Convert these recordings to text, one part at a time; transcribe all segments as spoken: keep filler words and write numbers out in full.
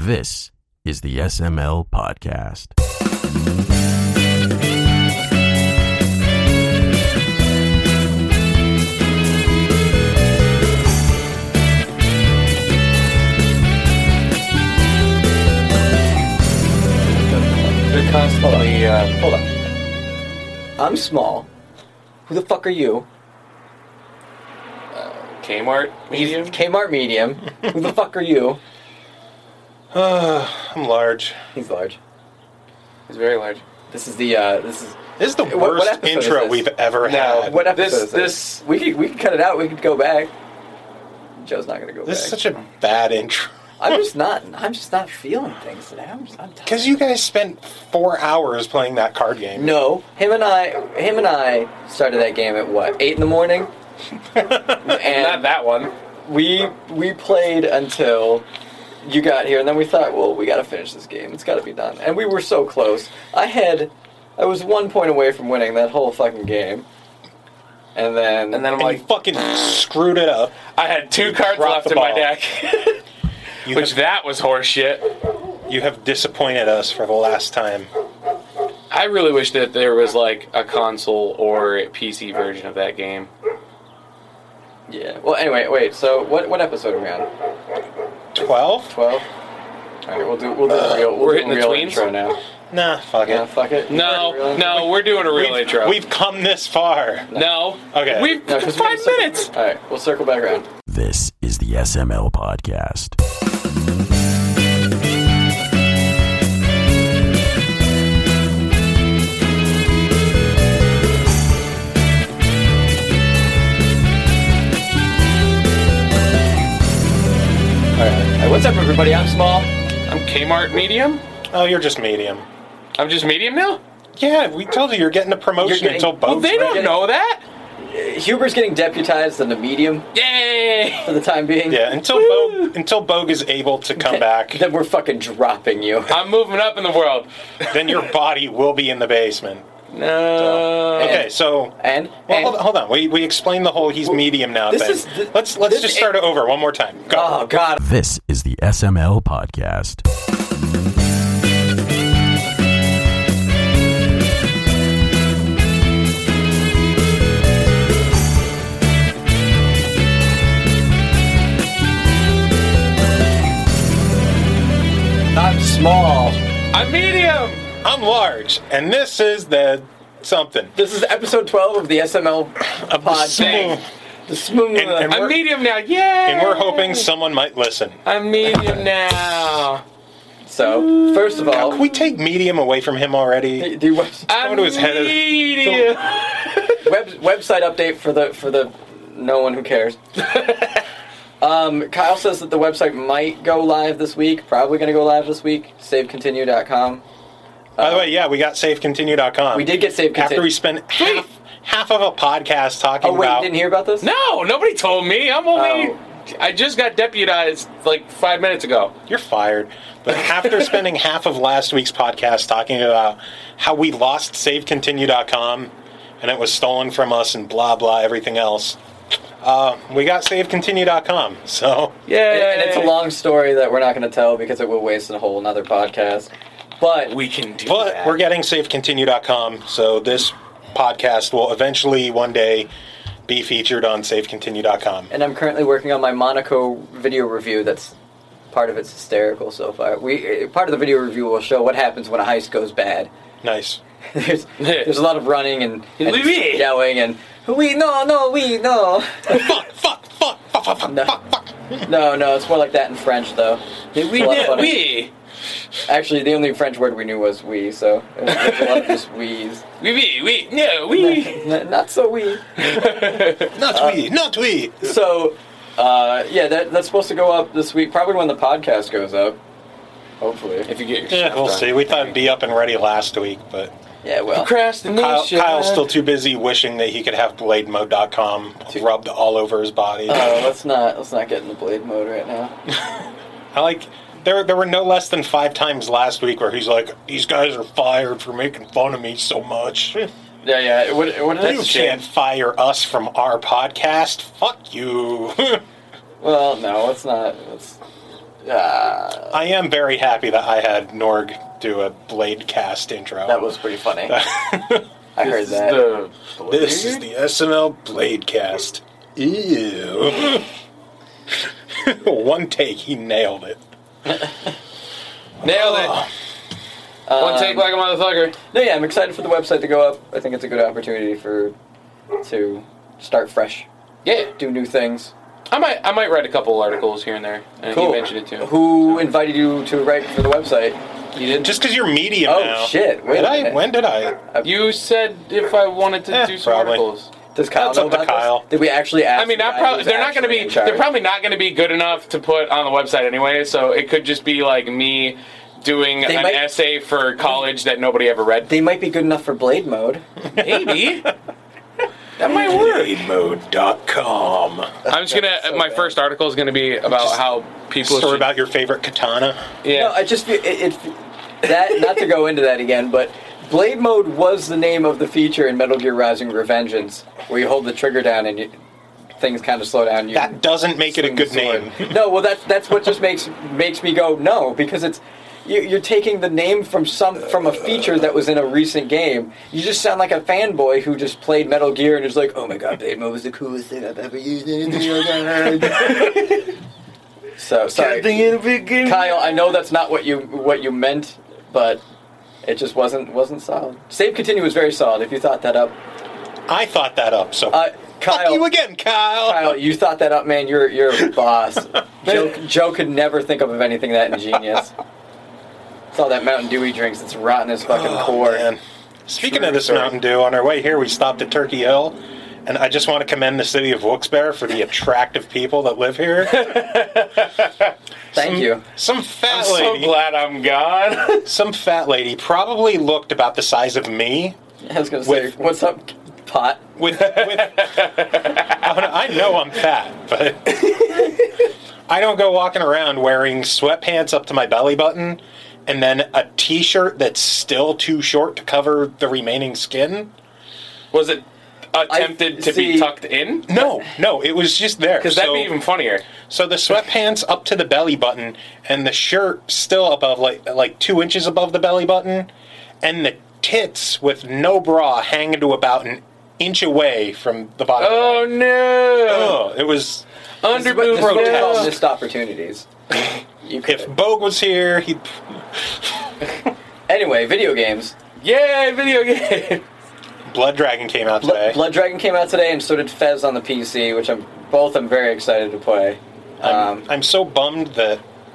This is the S M L Podcast. They're constantly, uh, Hold on. I'm small. Who the fuck are you? Kmart medium? He's Kmart medium. Who the fuck are you? Uh, I'm large. He's large. He's very large. This is the, uh, this is... This is the What- what worst episode is intro this? we've ever No, had. What episode This- is this? this- We could, we could cut it out. We could go back. Joe's not gonna go This back. is such a bad intro. I'm just not, I'm just not feeling things today. I'm just, I'm tired. Because you guys spent four hours playing that card game. No, him and I, him and I started that game at what, eight in the morning? And Not that one. we we played until you got here, and then we thought, well, we got to finish this game. It's got to be done. And we were so close. I had, I was one point away from winning that whole fucking game. And then, And then I'm And like, you fucking screwed it up. I had two cards dropped left the in my ball. deck. You Which have, that was horseshit. you have disappointed us for the last time. I really wish that there was like a console or a P C version of that game. yeah. Well, anyway, wait. So what what episode are we on? Twelve? Twelve. All right, we'll do we'll do a real we'll we're do hitting a the real tweens? intro now. Nah, fuck Yeah, it. fuck it. No, Really? no, we're doing a real We've, intro. we've come this far. no. Okay. We've No, 'cause we five gotta circle- minutes. All right, we'll circle back around. This is the S M L Podcast. All right. All right, what's up, everybody? I'm Small. I'm Kmart medium. Oh, you're just medium. I'm just medium now. Yeah, we told you you're getting a promotion You're getting- until Well, both. they don't getting- know that. Huber's getting deputized in the medium Yay! for the time being. Yeah, until Bogue, until Bogue is able to come back, Then we're fucking dropping you. I'm moving up in the world. then your body will be in the basement. No. Okay, so And, well, and hold, hold on. We we explained the whole he's medium now this thing. is the- let's let's this just is- start it over one more time. Go. oh god, This is the S M L Podcast. I'm small. I'm medium. I'm large, and this is the something. This is episode twelve of the S M L Of the pod. smooth. The smooth. And- and I'm we're- medium now. Yay! And we're hoping someone might listen. I'm medium now. so, first of all, Can we take medium away from him already? the, the web, I'm to his head. medium. web, website update for the for the no one who cares. Um, Kyle says that the website might go live this week. Probably going to go live this week. save continue dot com. By the way, yeah, we got save continue dot com. We did get Save Continue. After we spent half half of a podcast talking Oh wait, about you didn't hear about this? No, nobody told me. I'm only. Oh. I just got deputized like five minutes ago. you're fired. But after spending half of last week's podcast talking about how we lost save continue dot com and it was stolen from us and blah blah everything else, uh, we got save continue dot com. So Yeah, And, and it's a long story that we're not going to tell because it will waste a whole another podcast. But We can do But that. we're getting save continue dot com, so this podcast will eventually one day be featured on save continue dot com. and I'm currently working on my Monaco video review. That's part of it's hysterical so far. We uh, part of the video review will show what happens when a heist goes bad. Nice. there's there's a lot of running and, and Oui, oui. yelling and we no no we no. fuck, fuck, fuck, fuck, fuck, fuck, No. fuck, fuck. no no it's more like that in French though. We It's a lot did. funny. We. Actually, the only French word we knew was we, so it was, it was a lot of just we's. We. We. We. No. We. N- Not so we. Not we, not we. So, uh, yeah, that, that's supposed to go up this week, probably when the podcast goes up. Hopefully. If you get your Yeah, stuff we'll done. see. We thought it'd be up and ready last week, but Yeah, well. Procrastination. Kyle, Kyle's still too busy wishing that he could have blade mode dot com rubbed all over his body. Oh, let's not let's not get in the blade mode right now. I like. There, there were no less than five times last week where he's like, "These guys are fired for making fun of me so much." Yeah, yeah. What, what did You I can't fire us from our podcast. Fuck you. Well, no, let's not. Let's Uh, I am very happy that I had Norg do a Blade cast intro. that was pretty funny. I heard This is that. the This is the S M L Blade cast. Ew. One take, he nailed it. nailed it. One take like a motherfucker. No, yeah, I'm excited for the website to go up. I think it's a good opportunity for to start fresh, Yeah, do new things. I might I might write a couple articles here and there. And Cool. you mentioned it too. Who invited you to write for the website? You did. Just because you're medium Oh, now. shit. Wait Did a I? minute. When did I? You said if I wanted to Eh, do some probably. articles. Does Kyle That's know up to about Kyle. this? Did we actually ask? I mean, the not guy probably. who's They're not going to actually be. in charge? They're probably not going to be good enough to put on the website anyway. So it could just be like me doing They an might- essay for college that nobody ever read. They might be good enough for Blade mode. Maybe that might work. Blade mode dot com. I'm just gonna. So my bad. first article is gonna be about Just how people. Story should, about your favorite katana. yeah. No, I just feel it, it. That not to go into that again, but Blade mode was the name of the feature in Metal Gear Rising: Revengeance, where you hold the trigger down and you, things kind of slow down. You That doesn't make it a swing the good sword. name. No, well, that's that's what just makes makes me go no, because it's you, you're taking the name from some from a feature that was in a recent game. You just sound like a fanboy who just played Metal Gear and is like, oh my god, Blade mode was the coolest thing I've ever used in a video game. So sorry, Kyle. I know that's not what you what you meant, but it just wasn't wasn't solid. Save Continue was very solid. If you thought that up, I thought that up, so uh, Kyle. fuck you again, Kyle. Kyle, you thought that up, man. You're you're a boss. Joe, Joe could never think of anything that ingenious. It's all that Mountain Dew he drinks that's rotting his fucking Oh, core. man. Speaking True of this story. Mountain Dew, on our way here, we stopped at Turkey Hill, and I just want to commend the city of Wilkes-Barre for the attractive people that live here. Thank some, you. Some fat I'm so lady, glad I'm gone. some fat lady, probably looked about the size of me. I was gonna say, With- what's up, pot? With, with I know I'm fat, but I don't go walking around wearing sweatpants up to my belly button, and then a T-shirt that's still too short to cover the remaining skin. Was it attempted I- to see- be tucked in? No, no, it was just there. Because that'd So- be even funnier. So the sweatpants up to the belly button, and the shirt still above, like like two inches above the belly button, and the tits with no bra hanging to about an inch away from the bottom. Oh no! Oh, it was. Under This is boob what we call grotesque. missed opportunities. You could. If Bogue was here, he'd. Anyway, video games. Yay, video game! Blood Dragon came out Bl- today. Blood Dragon came out today, and so did Fez on the P C, which I'm both. I'm very excited to play. I'm, Um, I'm so bummed that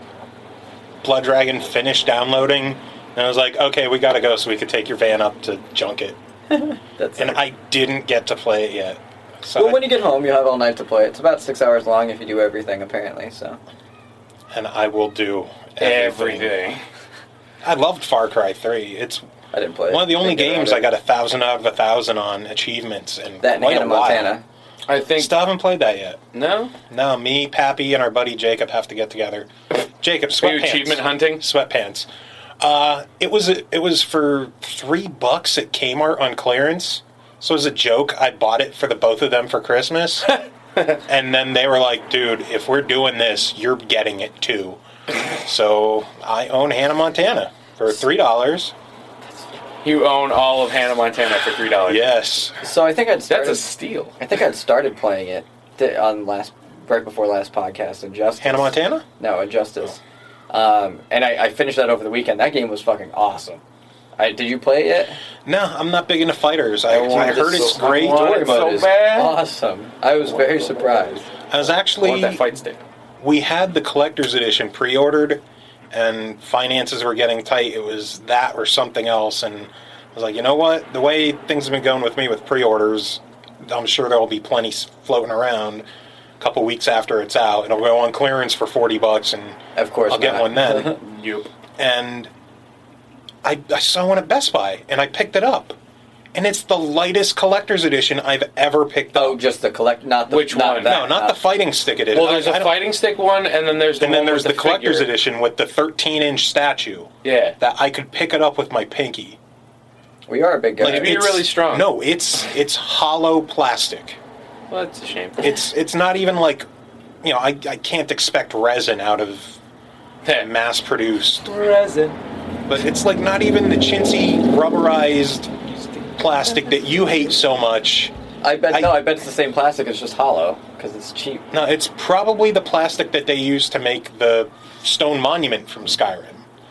Blood Dragon finished downloading, and I was like, okay, we gotta go so we could take your van up to junk it. that's And I didn't get to play it yet. So well, I- when you get home, you'll have all night to play it. It's about six hours long if you do everything, apparently. So and I will do everything. Everything. I loved Far Cry three. It's I didn't play it. one of the only Didn't get games around I to got it. a thousand out of a thousand on achievements in That and quite Hannah a while. Montana. I think. Still haven't played that yet. No? No, me, Pappy, and our buddy Jacob have to get together. Jacob, Are you sweatpants. achievement hunting? Sweatpants. Uh, it was it was for three bucks at Kmart on clearance. So as a joke, I bought it for the both of them for Christmas. And then they were like, "Dude, if we're doing this, you're getting it too." So I own Hannah Montana for three dollars. You own all of Hannah Montana for three dollars. Yes. So I think I'd That's started. a steal. I think I'd started playing it di- on last right before last podcast. Injustice. Hannah Montana? No, Injustice. Um, and I, I finished that over the weekend. That game was fucking awesome. I, did you play it yet? No, I'm not big into fighters. I, I wanted I heard to it's so- great. I wanted Story it mode so is bad. awesome. I was very surprised. I was I actually want that fight stick. we had the collector's edition pre-ordered, and finances were getting tight. It was that or something else, and I was like, you know what? The way things have been going with me with pre-orders, I'm sure there will be plenty s- floating around. A couple weeks after it's out, it'll go on clearance for forty bucks, and Of course, I'll get not. one then. Yup. And I, I saw one at Best Buy, and I picked it up, and it's the lightest collector's edition I've ever picked up. Oh, just the collect, not the Which not one? That, no, not uh, the fighting stick edition. Well, there's I- I a don't- fighting stick one, and then there's the and then one there's the, with the collector's figure. edition with the thirteen inch statue. Yeah. That I could pick it up with my pinky. We are a big guy. Maybe you're it's- really strong. No, it's it's hollow plastic. Well, that's a shame. It's it's not even like, you know, I, I can't expect resin out of mass produced. Resin. But it's like not even the chintzy, rubberized plastic that you hate so much. I bet I- no. I bet it's the same plastic. It's just hollow because it's cheap. No, it's probably the plastic that they use to make the stone monument from Skyrim.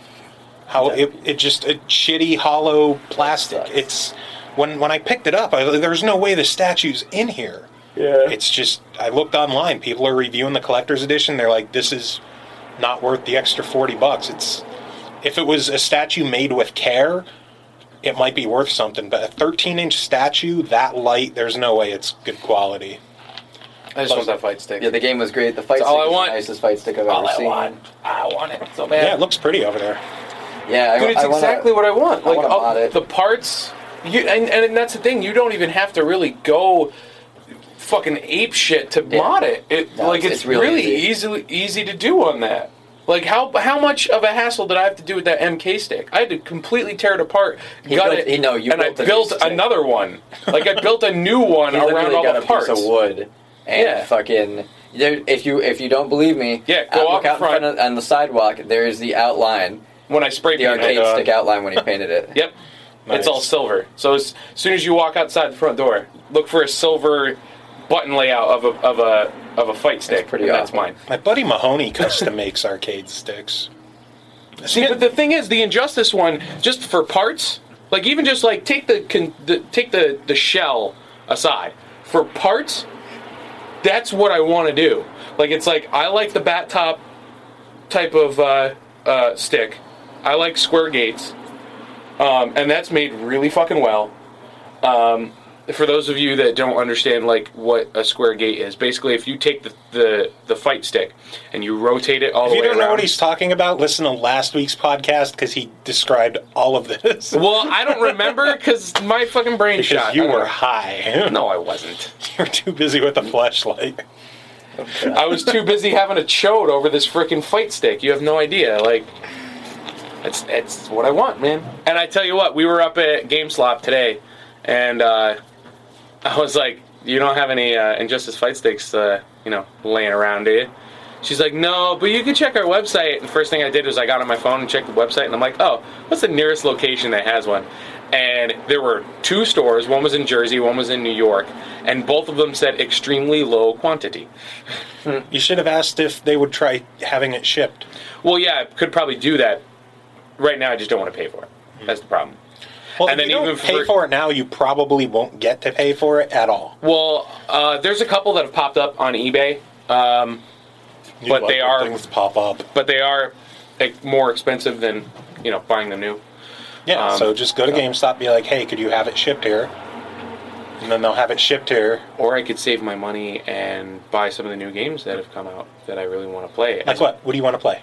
How it, it just a shitty hollow plastic. That sucks. It's when when I picked it up, I, there's no way the statue's in here. Yeah. It's just I looked online. People are reviewing the collector's edition. They're like, this is not worth the extra forty bucks. It's if it was a statue made with care, it might be worth something. But a thirteen inch statue that light, there's no way it's good quality. I just want that fight stick. Yeah, the game was great. The fight That's stick all I is want. the nicest fight stick I've all ever I seen. want. I want it so bad. Yeah, it looks pretty over there. Yeah, I, Dude, it's I wanna, exactly what I want. I Like wanna all- mod it. the parts, you and, and that's the thing. You don't even have to really go fucking ape shit to Yeah. mod it. It No, like it's- it's, it's really really easy. easily easy to do on that. Like how how much of a hassle did I have to do with that M K stick? I had to completely tear it apart, He gut built- it, he- no, you and built a I new built stick. another one. Like I built a new one He around literally all got the a parts. piece of wood and Yeah. fucking. There, if you if you don't believe me, Yeah, go out, out look out in front. front of, on the sidewalk. There is the outline, When I spray the painted arcade it. uh, stick outline when he painted it. Yep. Nice. It's all silver. So as soon as you walk outside the front door, look for a silver button layout of a of a of a fight stick. pretty and that's awesome. mine. My buddy Mahoney custom makes arcade sticks. See, but the thing is, the Injustice one, just for parts, like even just like take the, con- the take the the shell aside for parts. That's what I want to do. Like it's like I like the bat top type of uh, uh, stick. I like square gates, um, and that's made really fucking well. Um, for those of you that don't understand, like what a square gate is, basically, if you take the the, the fight stick and you rotate it all If the you way don't know around. what he's talking about, listen to last week's podcast because he described all of this. Well, I don't remember because my fucking brain because shot. you I don't were know. high. No, I wasn't. You were too busy with the flashlight. I was too busy having a chode over this freaking fight stick. You have no idea. Like, it's it's what I want, man. And I tell you what, we were up at GameStop today, and uh, I was like, "You don't have any uh, Injustice fight sticks, uh, you know, laying around, do you?" She's like, "No, but you can check our website." And the first thing I did was I got on my phone and checked the website, and I'm like, "Oh, what's the nearest location that has one?" And there were two stores. One was in Jersey, one was in New York, and both of them said extremely low quantity. You should have asked if they would try having it shipped. Well, yeah, I could probably do that. Right now, I just don't want to pay for it. That's the problem. Well, And if then you don't even pay for- for it now, you probably won't get to pay for it at all. Well, uh, there's a couple that have popped up on eBay, um, You But like they when are- things pop up. but they are eh, more expensive than you know buying them new. Yeah, Um, so just go to so- GameStop, be like, "Hey, could you have it shipped here?" And then they'll have it shipped here. Or I could save my money and buy some of the new games that have come out that I really want to play. Like what? What do you want to play?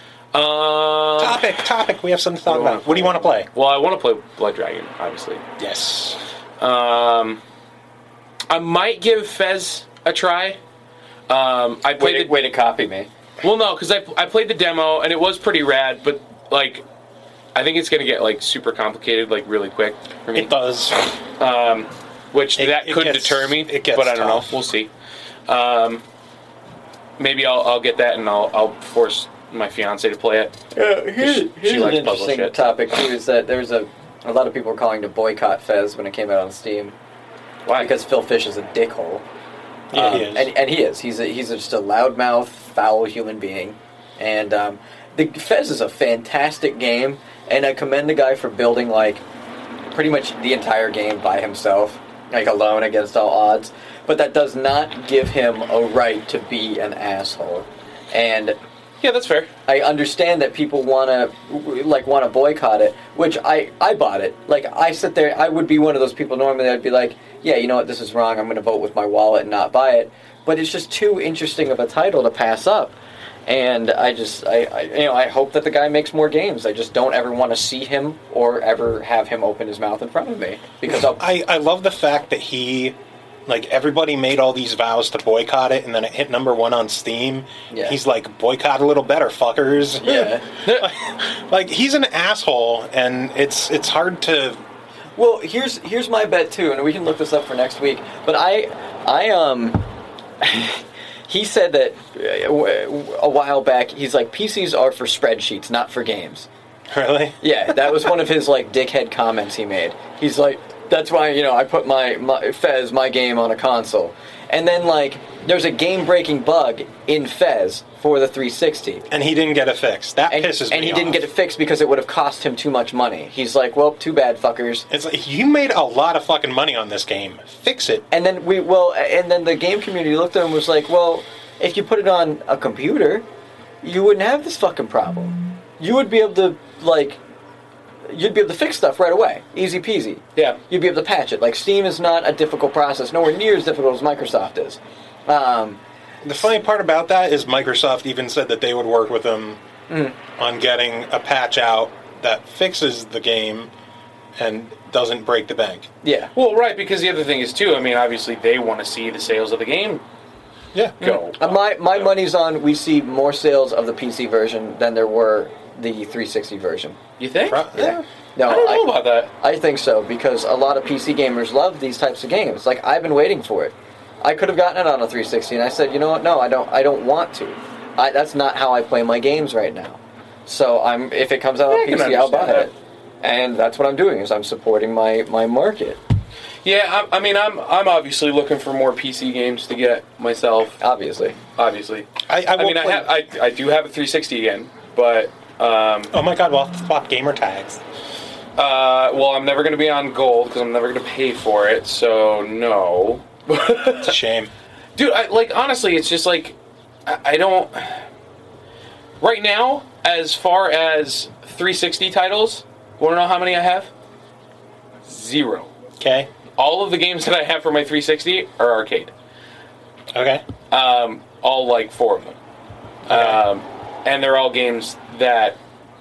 Uh, Topic, topic. We have something to talk What do I about. What do you want to play? Well, I want to play Blood Dragon, obviously. Yes. Um, I might give Fez a try. Um, I Way played to, the way to copy me. Well, no, because I, I played the demo and it was pretty rad, but like, I think it's gonna get like super complicated like really quick for me. It does. Um, which It- that it could gets- deter me, it gets but I don't tough. know. We'll see. Um, maybe I'll I'll get that and I'll I'll force my fiance to play it. Yeah, here's- here's, she an likes puzzle interesting shit. topic too. Is that there's a a lot of people were calling to boycott Fez when it came out on Steam Why? because Phil Fish is a dickhole. Yeah, Um, he is. And, and he is. He's a, he's just a loudmouth, foul human being. And um, the Fez is a fantastic game, and I commend the guy for building like pretty much the entire game by himself, like alone against all odds. But that does not give him a right to be an asshole. And yeah, that's fair. I understand that people want to like want to boycott it, which I I bought it. Like I sit there, I would be one of those people normally that'd be like, yeah, you know what, this is wrong. I'm going to vote with my wallet and not buy it. But it's just too interesting of a title to pass up. And I just I, I you know I hope that the guy makes more games. I just don't ever want to see him or ever have him open his mouth in front of me because I'll, I, I love the fact that he, like, everybody made all these vows to boycott it, and then it hit number one on Steam. Yeah. He's like, boycott a little better, fuckers. yeah. Like, he's an asshole, and it's it's hard to... Well, here's here's my bet too, and we can look this up for next week. But I I um he said that uh, w- a while back. He's like, P Cs are for spreadsheets, not for games. Really? Yeah, that was one of his like dickhead comments he made. He's like, that's why, you know, I put my, my Fez, my game, on a console. And then like, there's a game-breaking bug in Fez for the three sixty. And he didn't get it fixed. That And, pisses me and he off. didn't get it fixed because it would have cost him too much money. He's like, well, too bad, fuckers. It's like, you made a lot of fucking money on this game. Fix it. And then we, well, and then the game community looked at him and was like, well, if you put it on a computer, you wouldn't have this fucking problem. You would be able to, like, you'd be able to fix stuff right away. Easy peasy. Yeah. You'd be able to patch it. Like, Steam is not a difficult process, nowhere near as difficult as Microsoft is. Um, The funny part about that is Microsoft even said that they would work with them Mm. on getting a patch out that fixes the game and doesn't break the bank. yeah. Well, right, because the other thing is, too, I mean, obviously they want to see the sales of the game Yeah. go. Uh, my my So- money's on we see more sales of the P C version than there were the three sixty version. You think? Pro- yeah. No, I don't know about that. I think so, because a lot of P C gamers love these types of games. Like, I've been waiting for it. I could have gotten it on a three sixty, and I said, you know what? No, I don't. I don't want to. I, that's not how I play my games right now. So I'm if it comes out I on can P C, I'll buy understand it. And that's what I'm doing, is I'm supporting my, my market. Yeah, I, I mean, I'm I'm obviously looking for more P C games to get myself. Obviously. Obviously, I, I, I mean, I, play- have, I I do have a three sixty again, but um, Oh my god, we'll have to swap gamer tags. uh, well, I'm never going to be on gold because I'm never going to pay for it. So no, It's a shame. dude. I, like honestly, it's just like I, I don't. Right now, as far as three sixty titles, want to know how many I have? Zero. Okay. All of the games that I have for my three sixty are arcade. Okay. Um, all like four of them. Um, and they're all games that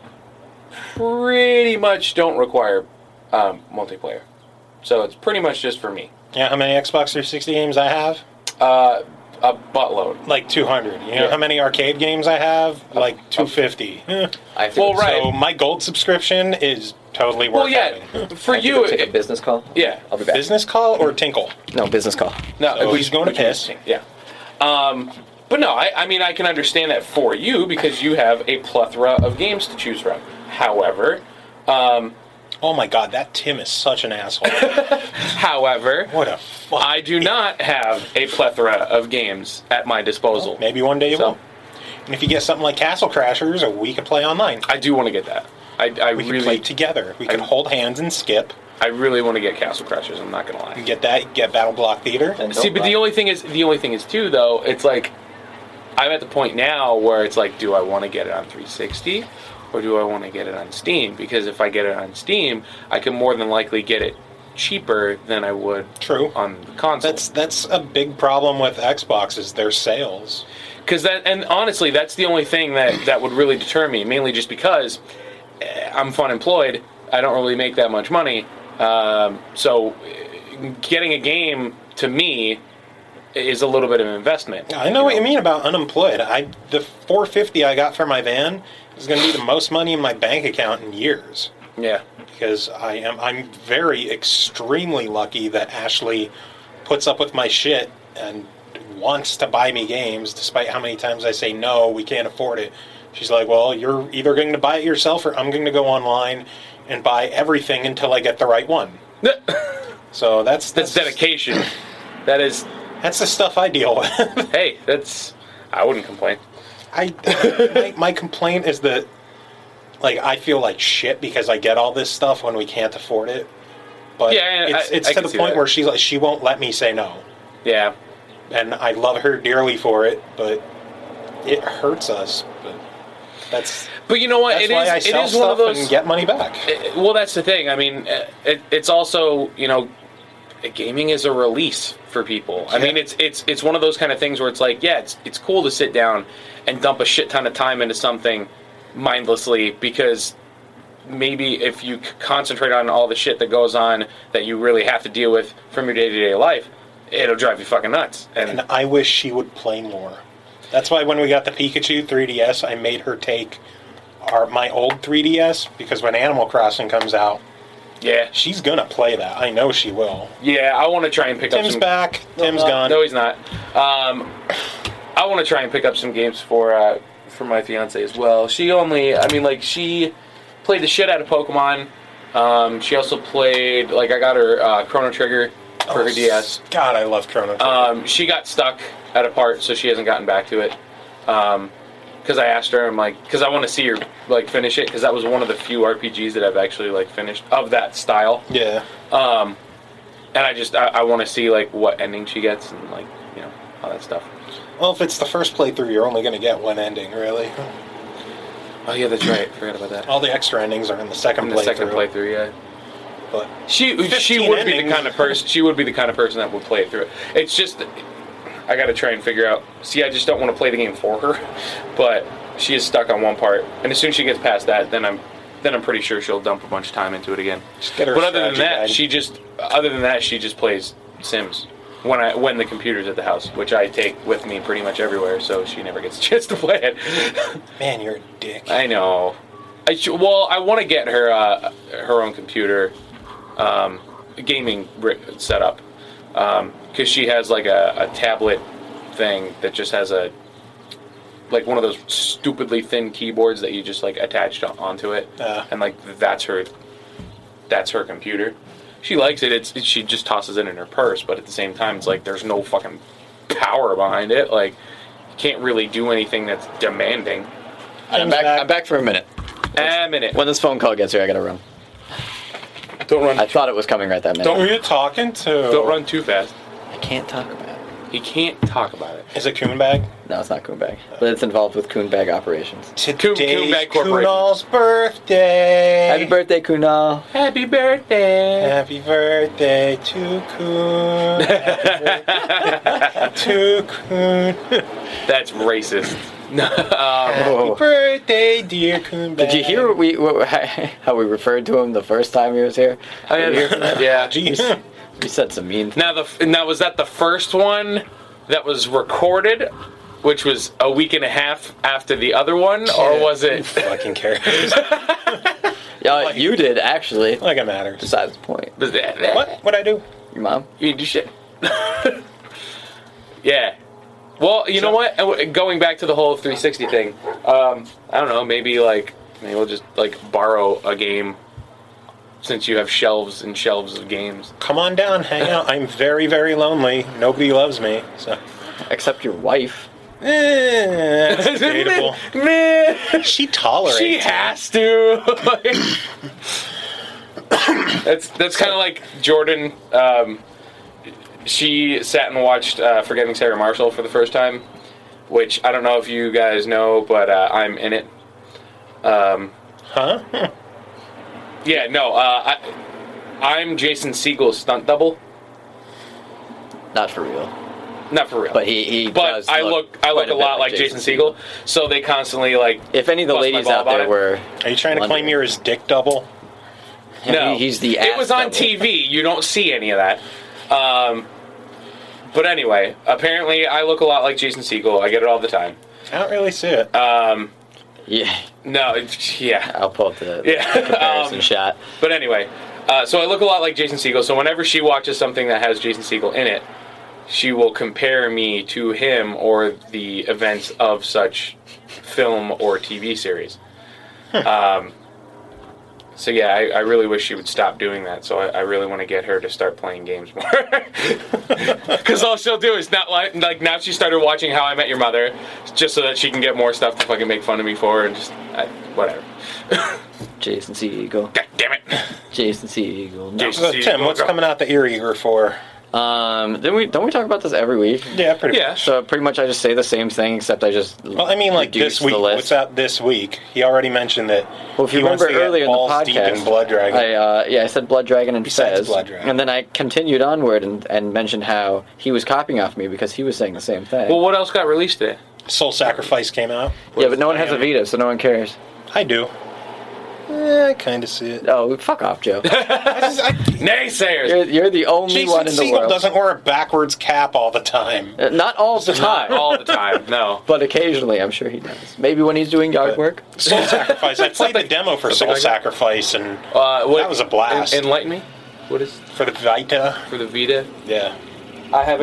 pretty much don't require um, multiplayer. So it's pretty much just for me. Yeah, how many Xbox three sixty games I have? Uh, a buttload. Like two hundred. You know Yeah. how many arcade games I have? Like two hundred fifty. Eh. I feel Well, right. So my gold subscription is totally worth Well, yeah, having. for I have to you, go take a it, business call. yeah. I'll be back. Business call or tinkle? No, business call. No, So we- he's going to we can- piss. Yeah. Um, but no, I, I mean, I can understand that for you because you have a plethora of games to choose from. However, um, Oh my god, that Tim is such an asshole. however, What a fuck. I do not have a plethora of games at my disposal. Maybe one day you So- will. And if you get something like Castle Crashers, we could play online. I do want to get that. I, I We could really, play together. We could I- hold hands and skip. I really want to get Castle Crashers. I'm not gonna lie. You get that, you get Battle Block Theater. And See, don't but buy. the only thing is, the only thing is too, though, it's like I'm at the point now where it's like, do I want to get it on three sixty or do I want to get it on Steam? Because if I get it on Steam, I can more than likely get it cheaper than I would True. on the console. That's that's a big problem with Xbox is their sales. Because that, and honestly, that's the only thing that that would really deter me. Mainly just because eh, I'm fun employed. I don't really make that much money. Um, so eh, getting a game to me is a little bit of an investment. I know what you mean about unemployed. I the four fifty I got for my van is going to be the most money in my bank account in years. Yeah. Because I am I'm very extremely lucky that Ashley puts up with my shit and wants to buy me games despite how many times I say no, we can't afford it. She's like, "Well, you're either going to buy it yourself or I'm going to go online and buy everything until I get the right one." So that's That's dedication. That is, That's the stuff I deal with. hey, that's, I wouldn't complain. I my, my complaint is that like I feel like shit because I get all this stuff when we can't afford it. But Yeah, I- it's, I- it's I to can the see point that. where she's like she won't let me say no, Yeah. and I love her dearly for it, but it hurts us. But that's But you know what? that's It why is, I it sell is one stuff of those. and get money back. it- well, that's the thing. I mean, uh, it, it's also, you know, gaming is a release for people. I Yeah. mean, it's it's it's one of those kind of things where it's like, yeah, it's it's cool to sit down and dump a shit ton of time into something mindlessly because maybe if you c- concentrate on all the shit that goes on that you really have to deal with from your day-to-day life, it'll drive you fucking nuts. And, And I wish she would play more. That's why when we got the Pikachu three D S, I made her take our my old three D S because when Animal Crossing comes out, yeah, she's gonna play that. I know she will. yeah, I want to try and pick up Tim's some. back. Tim's no, gone. No, he's not. Um, I want to try and pick up some games for uh, for my fiance as well. She only, I mean, like she played the shit out of Pokemon. Um, she also played, like I got her uh, Chrono Trigger for Oh, her D S. God, I love Chrono Trigger. Um, she got stuck at a part, so she hasn't gotten back to it. Um, because I asked her, I'm like, because I want to see her like finish it, because that was one of the few R P Gs that I've actually like finished of that style. yeah. Um, and I just I, I want to see like what ending she gets and like you know all that stuff. Well, if it's the first playthrough, you're only going to get one ending, really. Oh yeah, that's right. Forgot about that. All the extra endings are in the second In the playthrough. second playthrough, yeah. But She she fifteen would be the endings. kind of person she would be the kind of person that would play it through. It's just I got to try and figure out. See, I just don't want to play the game for her, but she is stuck on one part, and as soon as she gets past that, then I'm then I'm pretty sure she'll dump a bunch of time into it again. Just get her But other than strategy that, guide. she just other than that she just plays Sims when I when the computer's at the house, which I take with me pretty much everywhere, so she never gets a chance to play it. Man, you're a dick. I know. I sh- well, I want to get her uh, her own computer, um, gaming ri- setup, because she has like a, a tablet thing that just has a like one of those stupidly thin keyboards that you just like attach to, onto it, Uh. and like that's her that's her computer. She likes it. It's she just tosses it in her purse, but at the same time, it's like there's no fucking power behind it. Like you can't really do anything that's demanding. I'm back, I'm back for a minute. A minute. When this phone call gets here, I gotta run. Don't run. I thought it was coming right that minute. Who are you talking to? Don't run too fast. I can't talk about it. He can't talk about it. Is it Coonbag? No, it's not Coonbag. But it's involved with Coonbag operations. Today's Coonbag Corporation. Kunal's birthday. Happy birthday, Kunal. Happy birthday. Happy birthday to Coon. Happy birthday to Coon. That's racist. um, Oh. Happy birthday, dear Coonbag. Did you hear what we what, how we referred to him the first time he was here? oh, yeah, Did you hear from that? yeah. Jeez. We said some mean. Now the now was that the first one that was recorded, which was a week and a half after the other one, or was it? Fucking cares. Yeah, you did actually. Oh. Like it matters. Besides the point, Was that, What? What'd I do? your mom. You didn't do shit. Yeah. Well, you know what? And going back to the whole three sixty thing, um, I don't know. Maybe like maybe we'll just like borrow a game. Since you have shelves and shelves of games. Come on down, hang out. I'm very, very lonely. Nobody loves me. So, Except your wife. eh, that's debatable. Man, She tolerates she it. has to. that's that's kind of like Jordan. Um, she sat and watched uh, Forgetting Sarah Marshall for the first time, which I don't know if you guys know, but uh, I'm in it. Um, Huh? yeah, no, uh, I, I'm Jason Segel's stunt double. Not for real. Not for real. But he, he But does I look, I look quite a bit lot like Jason Segel, so they constantly like. If any of the bust my ladies ball out about there it. were, Are you trying to wondering. claim you're his dick double? No, he- he's the It ass was on double. T V. You don't see any of that. Um, but anyway, apparently I look a lot like Jason Segel. I get it all the time. I don't really see it. Um, Yeah, no, it's, yeah, I'll pull up the Yeah, comparison um, shot. but anyway, uh, so I look a lot like Jason Segel. So whenever she watches something that has Jason Segel in it, she will compare me to him or the events of such film or T V series. um, so yeah, I, I really wish she would stop doing that. So I, I really want to get her to start playing games more. Because all she'll do is not like, like now she started watching How I Met Your Mother, just so that she can get more stuff to fucking make fun of me for, and just I, whatever. Jason Segel. God damn it. Jason Segel. No. Jason- So, Tim, what's coming out the ear eager for? Um, then we don't we talk about this every week? Yeah, pretty Yeah. much. So pretty much I just say the same thing, except I just Well, I mean, like reduce this week. the list. What's out this week? He already mentioned that. Well, if you he wants remember to get earlier in the balls podcast, deep in Blood Dragon. I uh, yeah, I said Blood Dragon and Besides Fez, Blood Dragon. and then I continued onward and, and mentioned how he was copying off me because he was saying the same thing. Well, what else got released today? Soul Sacrifice came out. yeah, but no one has a Miami. Vita, so no one cares. I do. Eh, I kind of see it. Oh, fuck off, Joe. I just, I, Naysayers. You're, you're the only Jason one in the Segel world. doesn't wear a backwards cap all the time. Uh, Not all the Not time, all the time, no. but occasionally I'm sure he does. Maybe when he's doing yard But- work. Soul Sacrifice. I played the demo for Soul like that. Sacrifice, and Uh, what, That was a blast. en- Enlighten me. What is for the Vita. for the Vita? Yeah. I haven't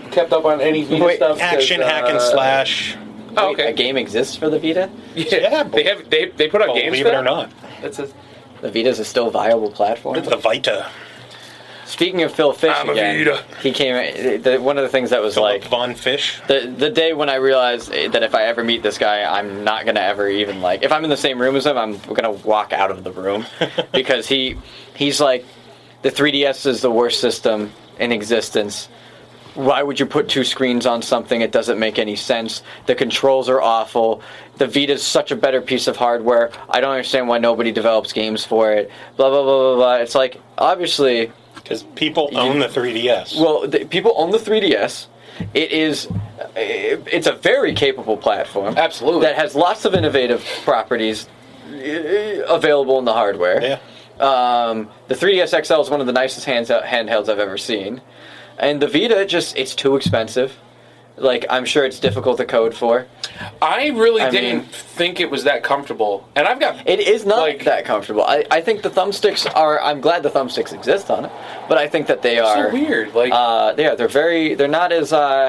kept up on any Vita Wait, stuff? 'Cause, Action, hack, and uh, slash. Oh, Wait, okay. a game exists for the Vita? Yeah, they have. They they put out games. Believe for it that? or not. That's a, The Vita's a still viable platform. The Vita. Speaking of Phil Fish I'm a again, Vita. he came. The, one of the things that was Philip like Von Fish. the the day when I realized that if I ever meet this guy, I'm not gonna ever even like. If I'm in the same room as him, I'm gonna walk out of the room because he he's like, the three D S is the worst system in existence. Why would you put two screens on something? It doesn't make any sense. The controls are awful. The Vita's such a better piece of hardware. I don't understand why nobody develops games for it. Blah, blah, blah, blah, blah. It's like, obviously... Because people own the three D S. Well, the, people own the three D S. It is... It's a very capable platform. Absolutely. That has lots of innovative properties uh, available in the hardware. Yeah. Um, the three D S X L is one of the nicest hands, handhelds I've ever seen. And the Vita, just, it's too expensive. Like, I'm sure it's difficult to code for. I really I didn't mean- think it was that comfortable, and I've got. It is not Like- that comfortable. I, I think the thumbsticks are, I'm glad the thumbsticks exist on it, but I think that they are... so weird. Like, Uh, yeah, they're very, they're not as uh,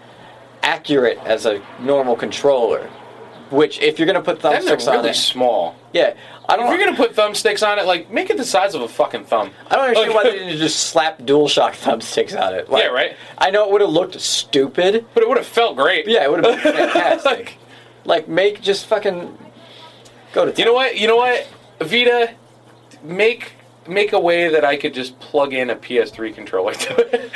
accurate as a normal controller. Which, if you're going to put and they're thumbsticks on really it... small. Yeah, I If don't you're gonna put thumbsticks on it, like make it the size of a fucking thumb. I don't understand Like- why they didn't just slap DualShock thumbsticks on it. Like, Yeah, right. I know it would have looked stupid. But it would have felt great. Yeah, it would have been fantastic. Like, Like, make just fucking go to town. you know what? You know what? Vita, make make a way that I could just plug in a P S three controller to it.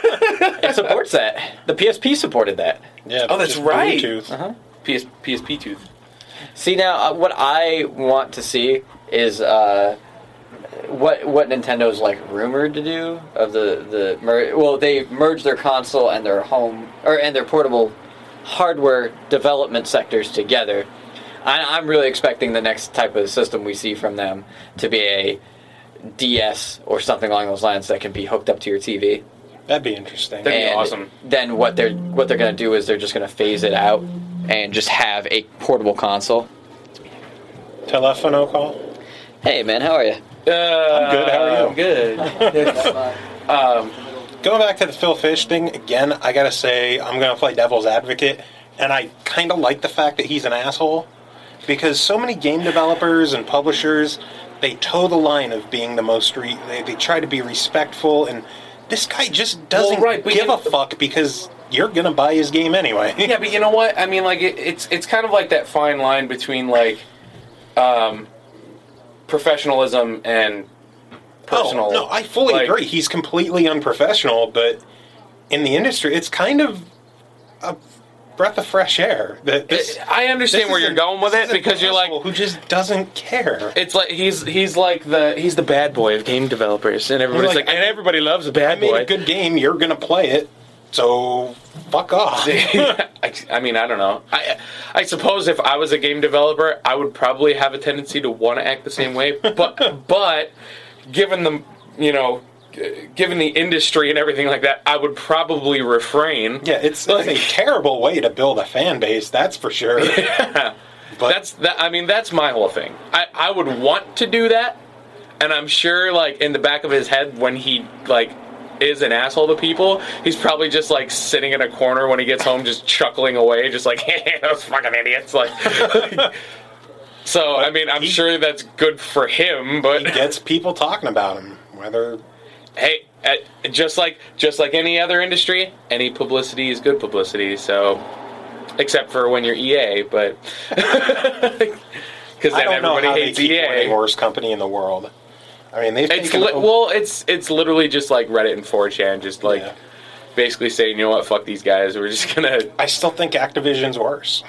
It supports that. The P S P supported that. Yeah. Oh, that's just right. Bluetooth. Uh-huh. P S P S P tooth. See, now, uh, what I want to see is uh, what what Nintendo's, like, rumored to do of the... the mer- well, they merged their console and their home... or and their portable hardware development sectors together. I, I'm really expecting the next type of system we see from them to be a D S or something along those lines that can be hooked up to your T V. That'd be interesting. That'd be And awesome. then what they're what they're going to do is they're just going to phase it out and just have a portable console. Telefono call? Hey man, how are you? Uh, I'm good, how are you? I'm good. um, Going back to the Phil Fish thing, again, I gotta say, I'm gonna play devil's advocate, and I kind of like the fact that he's an asshole, because so many game developers and publishers, they toe the line of being the most, re- they, they try to be respectful, and this guy just doesn't Well, right, but give you- a fuck, because you're gonna buy his game anyway. yeah, but you know what? I mean, like, it, it's it's kind of like that fine line between, like, um, professionalism and personal. Oh, no, I fully like, agree. He's completely unprofessional, but in the industry, it's kind of a breath of fresh air. That this, I understand this where is you're an- going with this it is an because you're like, asshole who just doesn't care. it's like he's he's like the he's the bad boy of game developers, and everybody's like, like, and I- everybody loves a I bad made boy. a good game. You're gonna play it, so fuck off. I, I mean, I don't know. I I suppose if I was a game developer, I would probably have a tendency to want to act the same way. But but given the you know, given the industry and everything like that, I would probably refrain. Yeah, it's, it's a terrible way to build a fan base. That's for sure. Yeah. But That's that. I mean, that's my whole thing. I I would want to do that, and I'm sure, like in the back of his head, when he like is an asshole to people, he's probably just like sitting in a corner when he gets home, just chuckling away, just like, hey, those fucking idiots. Like, so I mean, I'm he- sure that's good for him, but he gets people talking about him, whether hey, uh, just like just like any other industry, any publicity is good publicity. So, except for when you're E A, but because I then don't know everybody how they hates keep E winning A. worst company in the world. I mean, they've It's taken li- over- well, it's it's literally just like Reddit and four chan, just like Yeah. basically saying, you know what, fuck these guys. We're just gonna. I still think Activision's worse.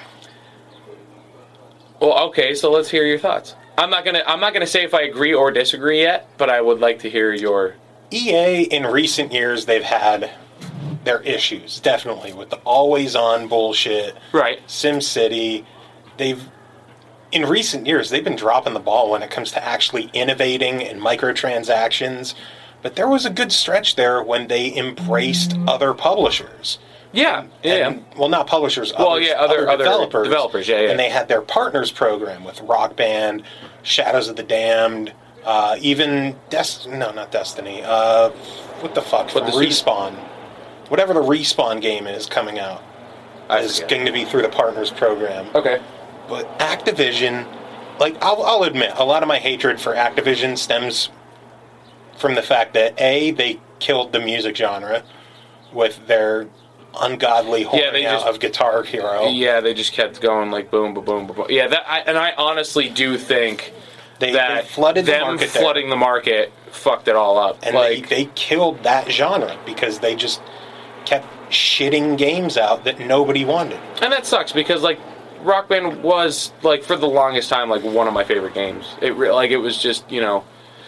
Well, okay, so let's hear your thoughts. I'm not gonna I'm not gonna say if I agree or disagree yet, but I would like to hear your. E A, in recent years, they've had their issues, definitely, with the always-on bullshit. Right. SimCity, they've, in recent years, they've been dropping the ball when it comes to actually innovating and microtransactions. But there was a good stretch there when they embraced other publishers. Yeah. Yeah. And, well, not publishers, Well, other, yeah, other- other developers. developers, yeah, yeah. And they had their partners program with Rock Band, Shadows of the Damned, uh, even Des- no, not Destiny. Uh, what the fuck? What, the Respawn. whatever the Respawn game is coming out I is forget. going to be through the Partners program. Okay. But Activision, like, I'll, I'll admit, a lot of my hatred for Activision stems from the fact that, A, they killed the music genre with their ungodly whoring Yeah, they out just- of Guitar Hero. Yeah, they just kept going like boom, boom, boom, boom. boom. Yeah, that I, and I honestly do think They, that they flooded the them market there. flooding the market fucked it all up. And like, they, they killed that genre because they just kept shitting games out that nobody wanted. and that sucks because like Rock Band was like for the longest time like one of my favorite games. It re- like it was just you know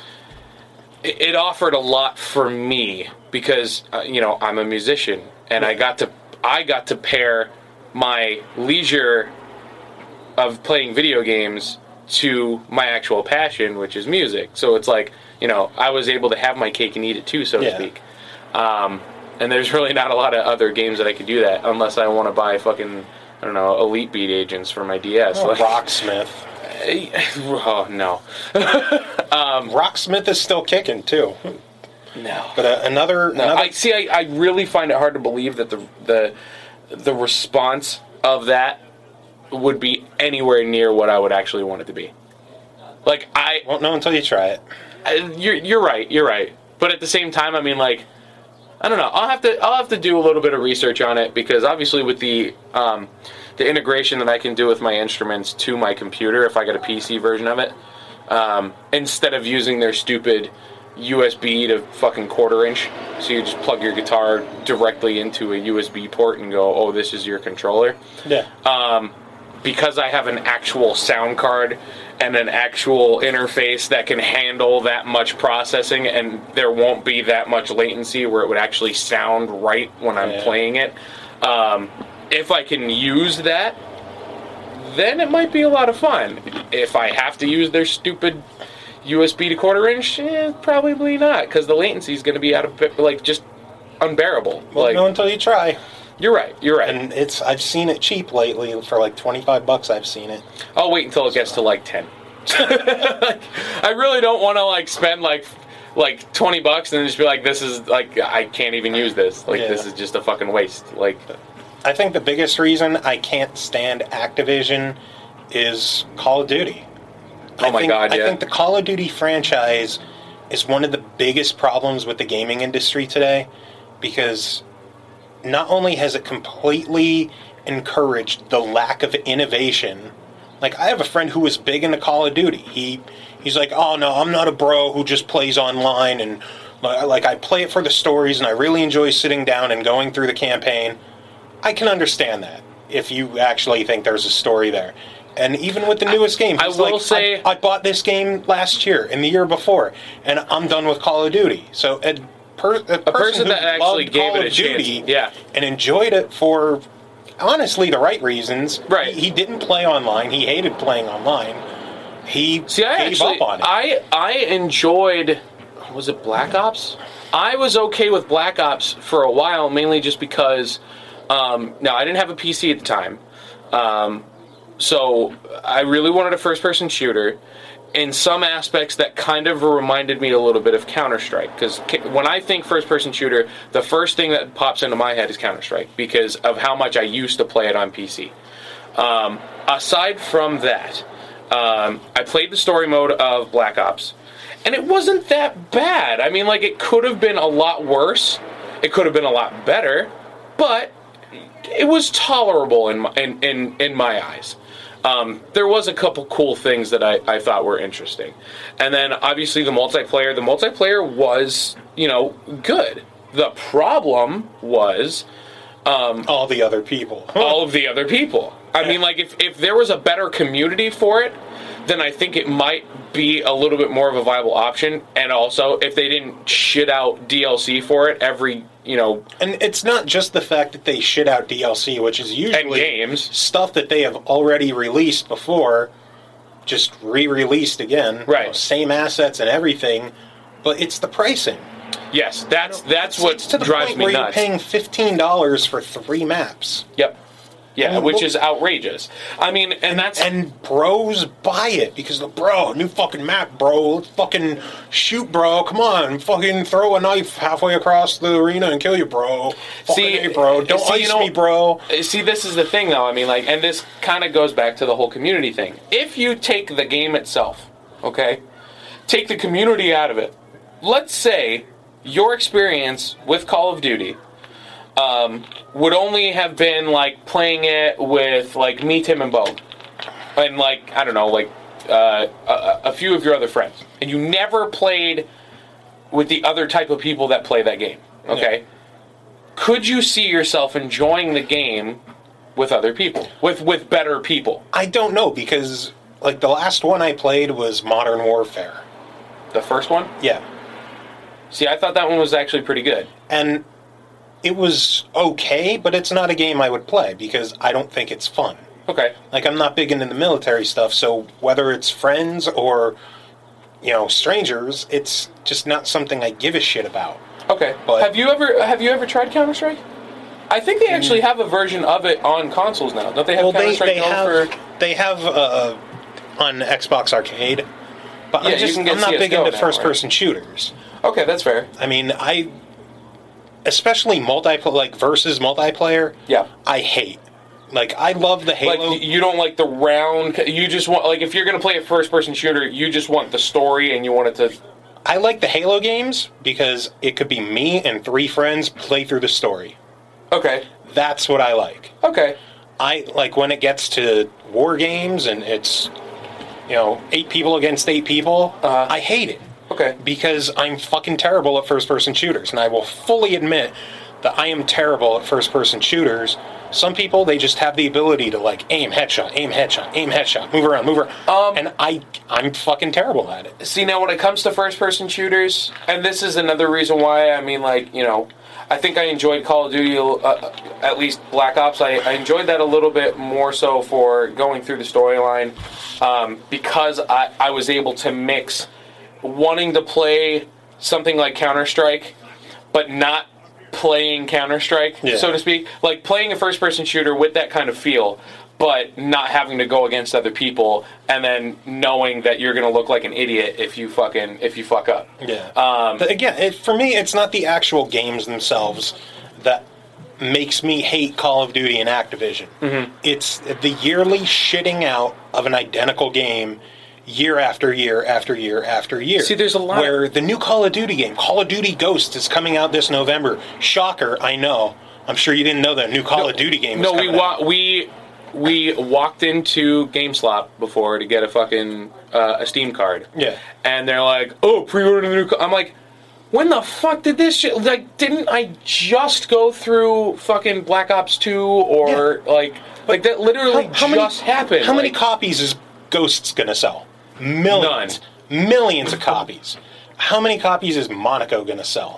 it, it offered a lot for me because uh, you know I'm a musician and I got to I got to pair my leisure of playing video games to my actual passion, which is music. So it's like, you know, I was able to have my cake and eat it too, so to Yeah. speak. Um, and there's really not a lot of other games that I could do that unless I want to buy fucking, I don't know, Elite Beat Agents for my D S. Oh, Like- Rocksmith. oh, no. Rocksmith is still kicking, too. No. But uh, another... No, another I see. I, I really find it hard to believe that the the the response of that would be anywhere near what I would actually want it to be. Like I, won't know until you try it. I you're you're right. You're right. But at the same time, I mean, like, I don't know. I'll have to I'll have to do a little bit of research on it because obviously with the um, the integration that I can do with my instruments to my computer, if I get a P C version of it, um, instead of using their stupid U S B to fucking quarter inch, so you just plug your guitar directly into a U S B port and go, oh, this is your controller. Yeah. Um, because I have an actual sound card and an actual interface that can handle that much processing, and there won't be that much latency where it would actually sound right when I'm Yeah. playing it. Um, if I can use that, then it might be a lot of fun. If I have to use their stupid U S B to quarter inch, eh, probably not, because the latency is going to be out of like just unbearable. Won't like know until you try. you're right, you're right. And it's I've seen it cheap lately for like twenty-five bucks. I've seen it. I'll wait until it gets to like ten. Like, I really don't want to like spend like like twenty bucks and then just be like, this is like I can't even use this. Like Yeah. this is just a fucking waste. Like I think the biggest reason I can't stand Activision is Call of Duty. Oh I my think, God, I yeah. think the Call of Duty franchise is one of the biggest problems with the gaming industry today because not only has it completely encouraged the lack of innovation. Like, I have a friend who was big into Call of Duty. He He's like, oh, no, I'm not a bro who just plays online, and like I play it for the stories, and I really enjoy sitting down and going through the campaign. I can understand that if you actually think there's a story there. And even with the newest game, I he's will like, say- I, I bought this game last year and the year before, and I'm done with Call of Duty. So a, per, a, person, person who that actually loved gave Call it a of Duty chance, yeah. and enjoyed it for honestly the right reasons. Right. He, he didn't play online. He hated playing online. He See, I gave actually, up on it. I I enjoyed. Was it Black Ops? I was okay with Black Ops for a while, mainly just because. Um, now I didn't have a P C at the time, um, so I really wanted a first-person shooter. In some aspects, that kind of reminded me a little bit of Counter-Strike, because when I think first-person shooter, the first thing that pops into my head is Counter-Strike, because of how much I used to play it on P C. Um, aside from that, um, I played the story mode of Black Ops, and it wasn't that bad. I mean, like, it could have been a lot worse. It could have been a lot better, but it was tolerable in my, in, in, in my eyes. Um, there was a couple cool things that I, I thought were interesting. And then, obviously, the multiplayer. The multiplayer was, you know, good. The problem was all the other people. all of the other people. I mean, like, if, if there was a better community for it, then I think it might be a little bit more of a viable option. And also, if they didn't shit out D L C for it every, you know, And it's not just the fact that they shit out D L C, which is usually and games. stuff that they have already released before, just re-released again. Right. You know, same assets and everything, but it's the pricing. Yes, that's that's It's- what it's to the drives point me where nuts. you're paying fifteen dollars for three maps. Yep. Yeah, And which look- is outrageous. I mean, and that's And bros buy it because the bro, new fucking map, bro. Let's fucking shoot, bro. Come on, fucking throw a knife halfway across the arena and kill you, bro. Fucking See, A, bro. Don't see, ice you know- me, bro. See, this is the thing, though. I mean, like, and this kind of goes back to the whole community thing. If you take the game itself, okay, take the community out of it. Let's say your experience with Call of Duty um, would only have been like playing it with like me, Tim, and Bo, and like I don't know, like uh, a, a few of your other friends, and you never played with the other type of people that play that game. Okay. Yeah. Could you see yourself enjoying the game with other people, with with better people? I don't know because like the last one I played was Modern Warfare. The first one? Yeah. See, I thought that one was actually pretty good. And it was okay, but it's not a game I would play because I don't think it's fun. Okay. Like, I'm not big into the military stuff, so whether it's friends or, you know, strangers, it's just not something I give a shit about. Okay. But- have you ever have you ever tried Counter Strike? I think they actually have a version of it on consoles now. Don't they have Well, Counter they, Strike they going have for? they have uh, on Xbox Arcade, but Yeah, I'm you just can get I'm not C S big G O into now, first-person shooters. Okay, that's fair. I mean, I especially multiplayer, like versus multiplayer. Yeah. I hate. Like, I love the Halo. Like you don't like the round. You just want like if you're gonna play a first-person shooter, you just want the story and you want it to. I like the Halo games because it could be me and three friends play through the story. Okay. That's what I like. Okay. I like when it gets to war games and it's, you know, eight people against eight people. Uh-huh. I hate it Okay. because I'm fucking terrible at first-person shooters, and I will fully admit that I am terrible at first-person shooters. Some people, they just have the ability to like aim headshot, aim headshot, aim headshot, move around, move around, Um, and I, I'm fucking terrible at it. See, now when it comes to first-person shooters, and this is another reason why, I mean, like, you know, I think I enjoyed Call of Duty, uh, at least Black Ops. I, I enjoyed that a little bit more so for going through the storyline, um, because I, I was able to mix wanting to play something like Counter-Strike, but not playing Counter-Strike, Yeah. so to speak. Like, playing a first-person shooter with that kind of feel, but not having to go against other people, and then knowing that you're going to look like an idiot if you fucking if you fuck up. Yeah. Um, but again, it, for me, it's not the actual games themselves that makes me hate Call of Duty and Activision. Mm-hmm. It's the yearly shitting out of an identical game year after year after year after year. See, there's a lot of- where the new Call of Duty game, Call of Duty Ghosts, is coming out this November. Shocker, I know. I'm sure you didn't know that a new Call of Duty game was No, we coming out. wa- we we walked into GameStop before to get a fucking uh, a Steam card. Yeah. And they're like, "Oh, pre-order the new." Co-. I'm like, "When the fuck did this shit? Like, didn't I just go through fucking Black Ops two or like like that? Literally How- how just many, happened. How many Like, copies is Ghosts gonna sell? Millions. Millions of copies. How many copies is Monaco gonna sell?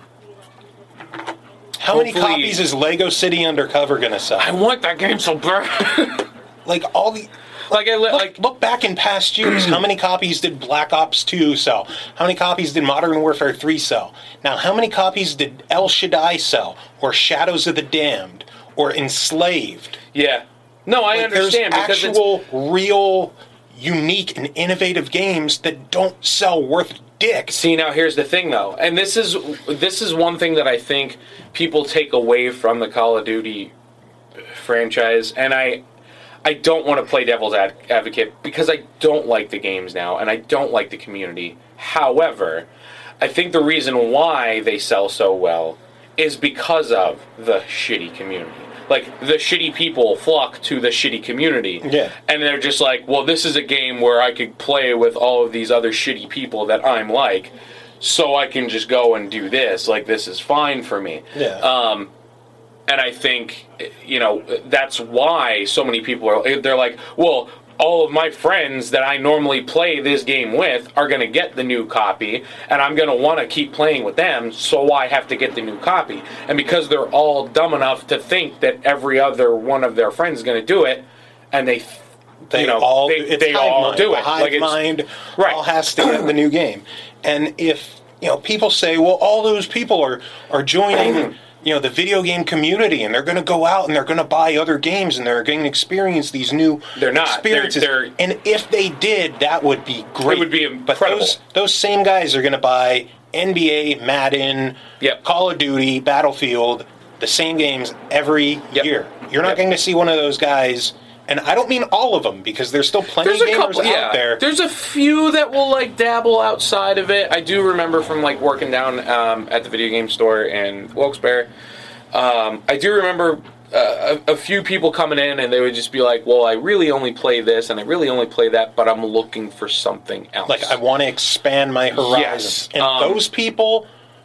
How many Hopefully- copies is Lego City Undercover gonna sell? I want that game so bad. Like all the like I li- look, like look back in past years. How many copies did Black Ops two sell? How many copies did Modern Warfare three sell? Now, how many copies did El Shaddai sell, or Shadows of the Damned, or Enslaved? yeah. No, I Like, understand there's because it's actual, real, unique, and innovative games that don't sell worth dick. See, now here's the thing, though, and this is this is one thing that I think people take away from the Call of Duty franchise, and I I don't want to play devil's ad- advocate because I don't like the games now, and I don't like the community. However, I think the reason why they sell so well is because of the shitty community. Like, the shitty people flock to the shitty community. Yeah. And they're just like, well, this is a game where I could play with all of these other shitty people that I'm like, so I can just go and do this. Like, this is fine for me. Yeah. Um, and I think, you know, that's why so many people are, they're like, well, all of my friends that I normally play this game with are going to get the new copy, and I'm going to want to keep playing with them, so I have to get the new copy. And because they're all dumb enough to think that every other one of their friends is going to do it, and they, They you know, all, they, it's they hive all mind. do The it. hive Like, it's- mind right. all has to get the new game. And if, you know, people say, well, all those people are, are joining you know, the video game community, and they're going to go out and they're going to buy other games and they're going to experience these new They're not. experiences. They're- they're- and if they did, that would be great. It would be But incredible. those, those same guys are going to buy N B A, Madden, Yep. Call of Duty, Battlefield, the same games every Yep. year. You're not Yep. going to see one of those guys, and I don't mean all of them, because there's still plenty There's of a gamers couple, out yeah. there. There's a few that will like dabble outside of it. I do remember from like working down um, at the video game store in Wilkes-Barre. Um, I do remember uh, a, a few people coming in and they would just be like, "Well, I really only play this and I really only play that, but I'm looking for something else." Like, I want to expand my horizons. Yes. And Um, those people,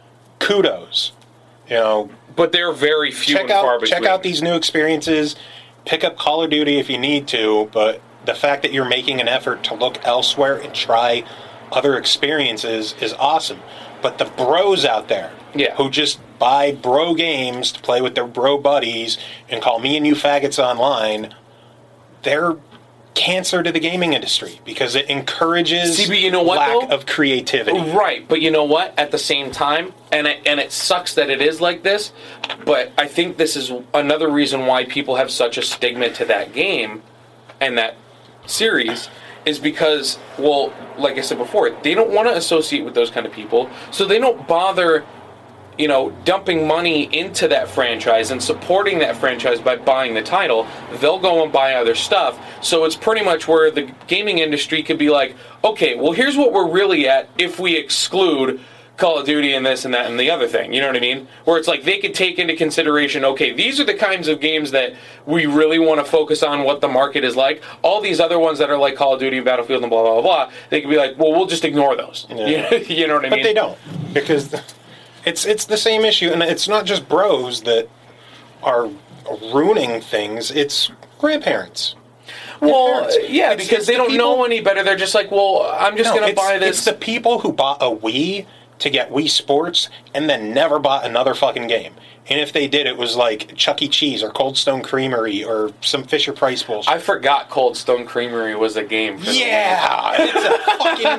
kudos. You know, but they're very few check and far out between. check out these new experiences. Pick up Call of Duty if you need to, but the fact that you're making an effort to look elsewhere and try other experiences is awesome. But the bros out there Yeah. who just buy bro games to play with their bro buddies and call me and you faggots online, they're cancer to the gaming industry because it encourages See, but you know what, lack though? of creativity. Right, but you know what? At the same time, and it, and it sucks that it is like this, but I think this is another reason why people have such a stigma to that game and that series is because, well, like I said before, they don't want to associate with those kind of people, so they don't bother, you know, dumping money into that franchise and supporting that franchise by buying the title. They'll go and buy other stuff. So it's pretty much where the gaming industry could be like, okay, well, here's what we're really at if we exclude Call of Duty and this and that and the other thing. You know what I mean? Where it's like they could take into consideration, okay, these are the kinds of games that we really want to focus on what the market is like. All these other ones that are like Call of Duty, Battlefield, and blah, blah, blah, blah, they could be like, well, we'll just ignore those. Yeah. You know, you know what I But mean? they don't, because it's it's the same issue, and it's not just bros that are ruining things. It's grandparents. Well, parents. yeah, It's- because it's they the don't people- know any better. They're just like, well, I'm just No, going to it's, buy this. it's the people who bought a Wii to get Wii Sports and then never bought another fucking game. And if they did, it was like Chuck E. Cheese or Cold Stone Creamery or some Fisher Price bullshit. I forgot Cold Stone Creamery was a game. For yeah, it's a fucking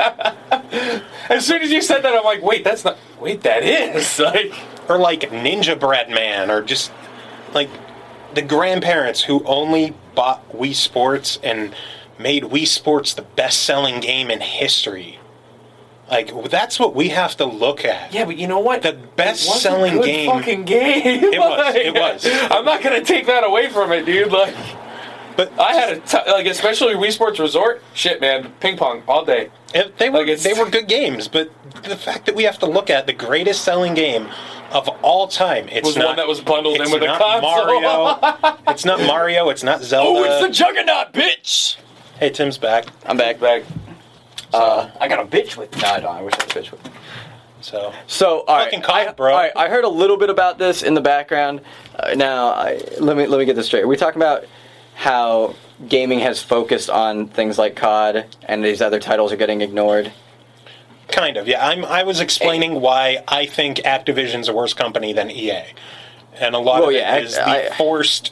game. As soon as you said that, I'm like, wait, that's not. Wait, that is like. Or like Ninja Bread Man, or just like the grandparents who only bought Wii Sports and made Wii Sports the best-selling game in history. Like, that's what we have to look at. Yeah, but you know what? The It was a best-selling good game. Fucking game. It was, it was. I'm not gonna take that away from it, dude. Like, But I had a t- like, especially Wii Sports Resort. Shit, man, ping pong all day. It, they were Like, it's- they were good games, but the fact that we have to look at the greatest selling game of all time, it's Was not one that was bundled in it's with a not console. Mario. It's not Mario. It's not Zelda. Oh, it's the Juggernaut, bitch. Hey, Tim's back. I'm back. Back. Uh, I got a bitch with. No, I don't. I wish I had a bitch with. So So, all right, Fucking cock, I, bro. all right, I heard a little bit about this in the background. Uh, now, I, let me let me get this straight. We're talking about how gaming has focused on things like C O D, and these other titles are getting ignored. kind of, yeah. I'm. I was explaining why I think Activision's a worse company than E A, and a lot Well, of yeah, it is the I- forced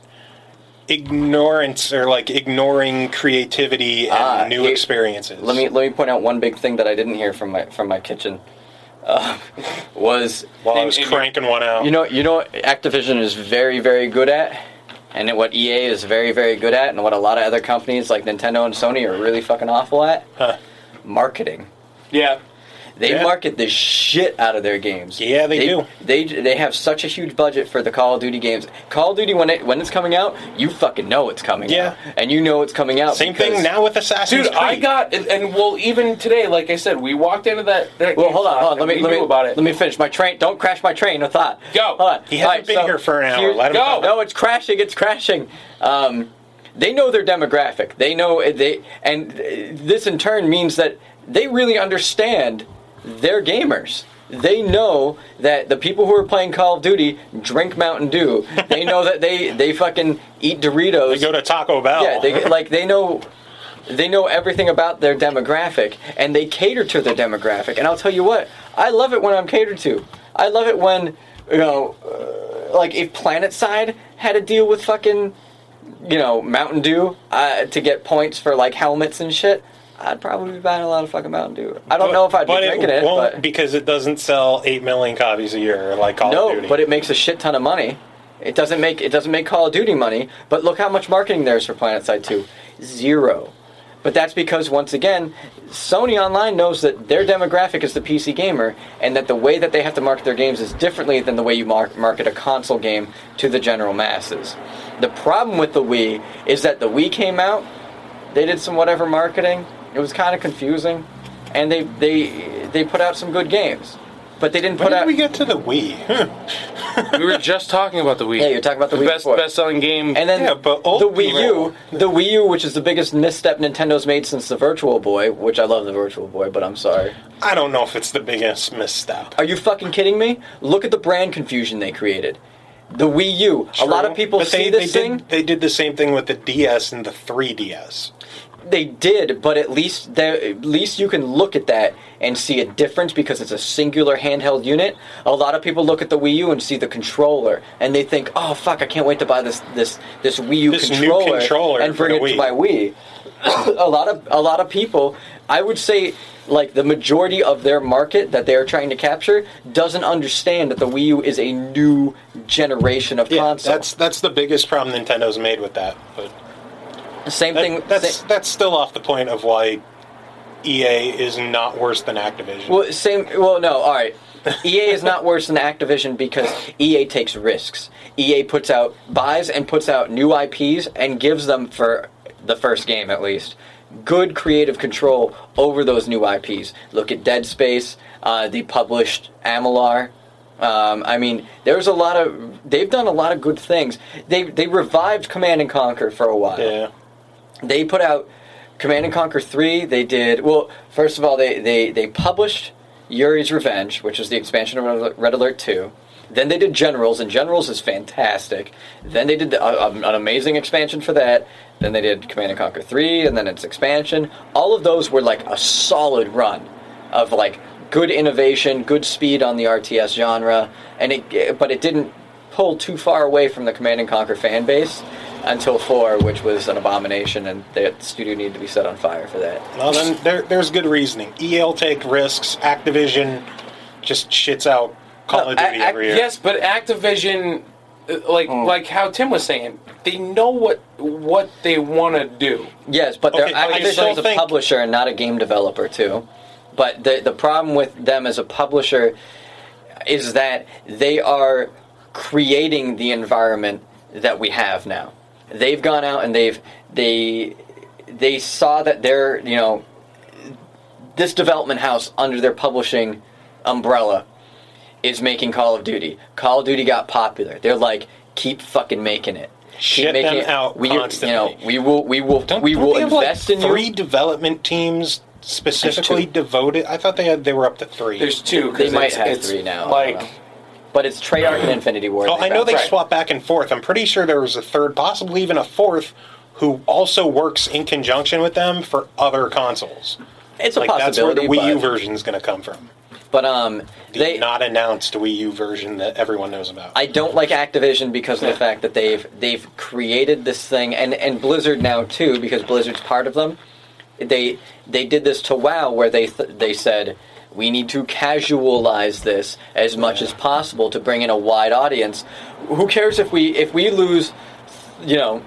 ignorance or like ignoring creativity and Ah, new here- experiences. Let me let me point out one big thing that I didn't hear from my from my kitchen. Uh, was While I in- was in- cranking one out. you know you know what Activision is very very good at, and what E A is very very good at, and what a lot of other companies like Nintendo and Sony are really fucking awful at? Huh. Marketing. Yeah. They Yeah. market the shit out of their games. Yeah, they do. They they have such a huge budget for the Call of Duty games. Call of Duty, when it when it's coming out, you fucking know it's coming Yeah. out, and you know it's coming out. Same because- thing now with Assassin's Dude, Creed. I got and, and well, even today, like I said, we walked into that. that Well, hold on, GameStop hold on. Let and me we let knew me about it. let me finish my train. Don't crash my train of thought. Go. Hold on. He hasn't All right, been so here for an hour. here's- Let him Go. come back. No, it's crashing. It's crashing. Um, they know their demographic. They know they, and this in turn means that they really understand their gamers. They know that the people who are playing Call of Duty drink Mountain Dew. They know that they they fucking eat Doritos. They go to Taco Bell. Yeah, they like they know they know everything about their demographic, and they cater to their demographic. And I'll tell you what, I love it when I'm catered to. I love it when, you know, uh, like if PlanetSide had to deal with fucking, you know, Mountain Dew uh, to get points for like helmets and shit. I'd probably be buying a lot of fucking Mountain Dew. I don't know if I'd be but drinking it it, won't but because it doesn't sell eight million copies a year like Call no, of Duty. but it makes a shit ton of money. It doesn't make it doesn't make Call of Duty money, but look how much marketing there is for PlanetSide two. Zero. But that's because, once again, Sony Online knows that their demographic is the P C gamer, and that the way that they have to market their games is differently than the way you mar- market a console game to the general masses. The problem with the Wii is that the Wii came out, they did some whatever marketing, it was kind of confusing, and they they they put out some good games. But they didn't when put did out... we get to the Wii? We were just talking about the Wii. Yeah, you're talking about the, the Wii best before. best-selling game. And then Yeah, but old the Wii people- U, the Wii U, which is the biggest misstep Nintendo's made since the Virtual Boy, which I love the Virtual Boy, but I'm sorry. I don't know if it's the biggest misstep. Are you fucking kidding me? Look at the brand confusion they created. The Wii U. A lot of people but see they, this they thing. Did, they did the same thing with the D S and the three D S. They did, but at least there- at least you can look at that and see a difference because it's a singular handheld unit. A lot of people look at the Wii U and see the controller, and they think, "Oh fuck, I can't wait to buy this this this Wii U This new controller, controller and for bring the it to Wii." my Wii." a lot of a lot of people, I would say, like the majority of their market that they are trying to capture doesn't understand that the Wii U is a new generation of Yeah, console. that's that's the biggest problem Nintendo's made with that. But Same that- thing. that's sa- that's still off the point of why E A is not worse than Activision. Well, same. Well, no. All right. E A is not worse than Activision because E A takes risks. E A puts out buys and puts out new I Ps and gives them, for the first game at least, good creative control over those new I Ps. Look at Dead Space. Uh, they published Amalar. Um, I mean, there's a lot of. They've done a lot of good things. They they revived Command and Conquer for a while. yeah. They put out Command and Conquer three. They did, well, first of all, they, they, they published Yuri's Revenge, which is the expansion of Red Alert two. Then they did Generals, and Generals is fantastic. Then they did the, uh, an amazing expansion for that. Then they did Command and Conquer three, and then its expansion. All of those were like a solid run of like good innovation, good speed on the R T S genre, and it, but it didn't pull too far away from the Command and Conquer fan base until four, which was an abomination, and the studio needed to be set on fire for that. Well, then there, there's good reasoning. E A will take risks. Activision just shits out Call No, of Duty Ac- every year. Yes, but Activision, uh, like Mm. like how Tim was saying, they know what what they want to do. Yes, but they're Okay, I Activision still is a think- publisher and not a game developer, too. But the the problem with them as a publisher is that they are creating the environment that we have now. They've gone out and they've they they saw that they're, you know, this development house under their publishing umbrella is making Call of Duty. Call of Duty got popular. They're like, keep fucking making it. Keep Shit making them it. out we, constantly. You know, we will we will Don't, we don't will they have invest like in three you. development teams specifically two. devoted? I thought they had they were up to three. There's two. 'cause They might it's, have it's three now. I don't Like know. But it's Treyarch and Infinity Ward. Oh, I know they Right. swap back and forth. I'm pretty sure there was a third, possibly even a fourth, who also works in conjunction with them for other consoles. It's a Like that's where the possibility, Wii U but, version is going to come from. but um, The they. not announced Wii U version that everyone knows about. I don't like Activision because of the fact that they've they've created this thing, and, and Blizzard now too, because Blizzard's part of them. They they did this to WoW, where they th- they said, we need to casualize this as much as possible to bring in a wide audience. Who cares if we if we lose, you know,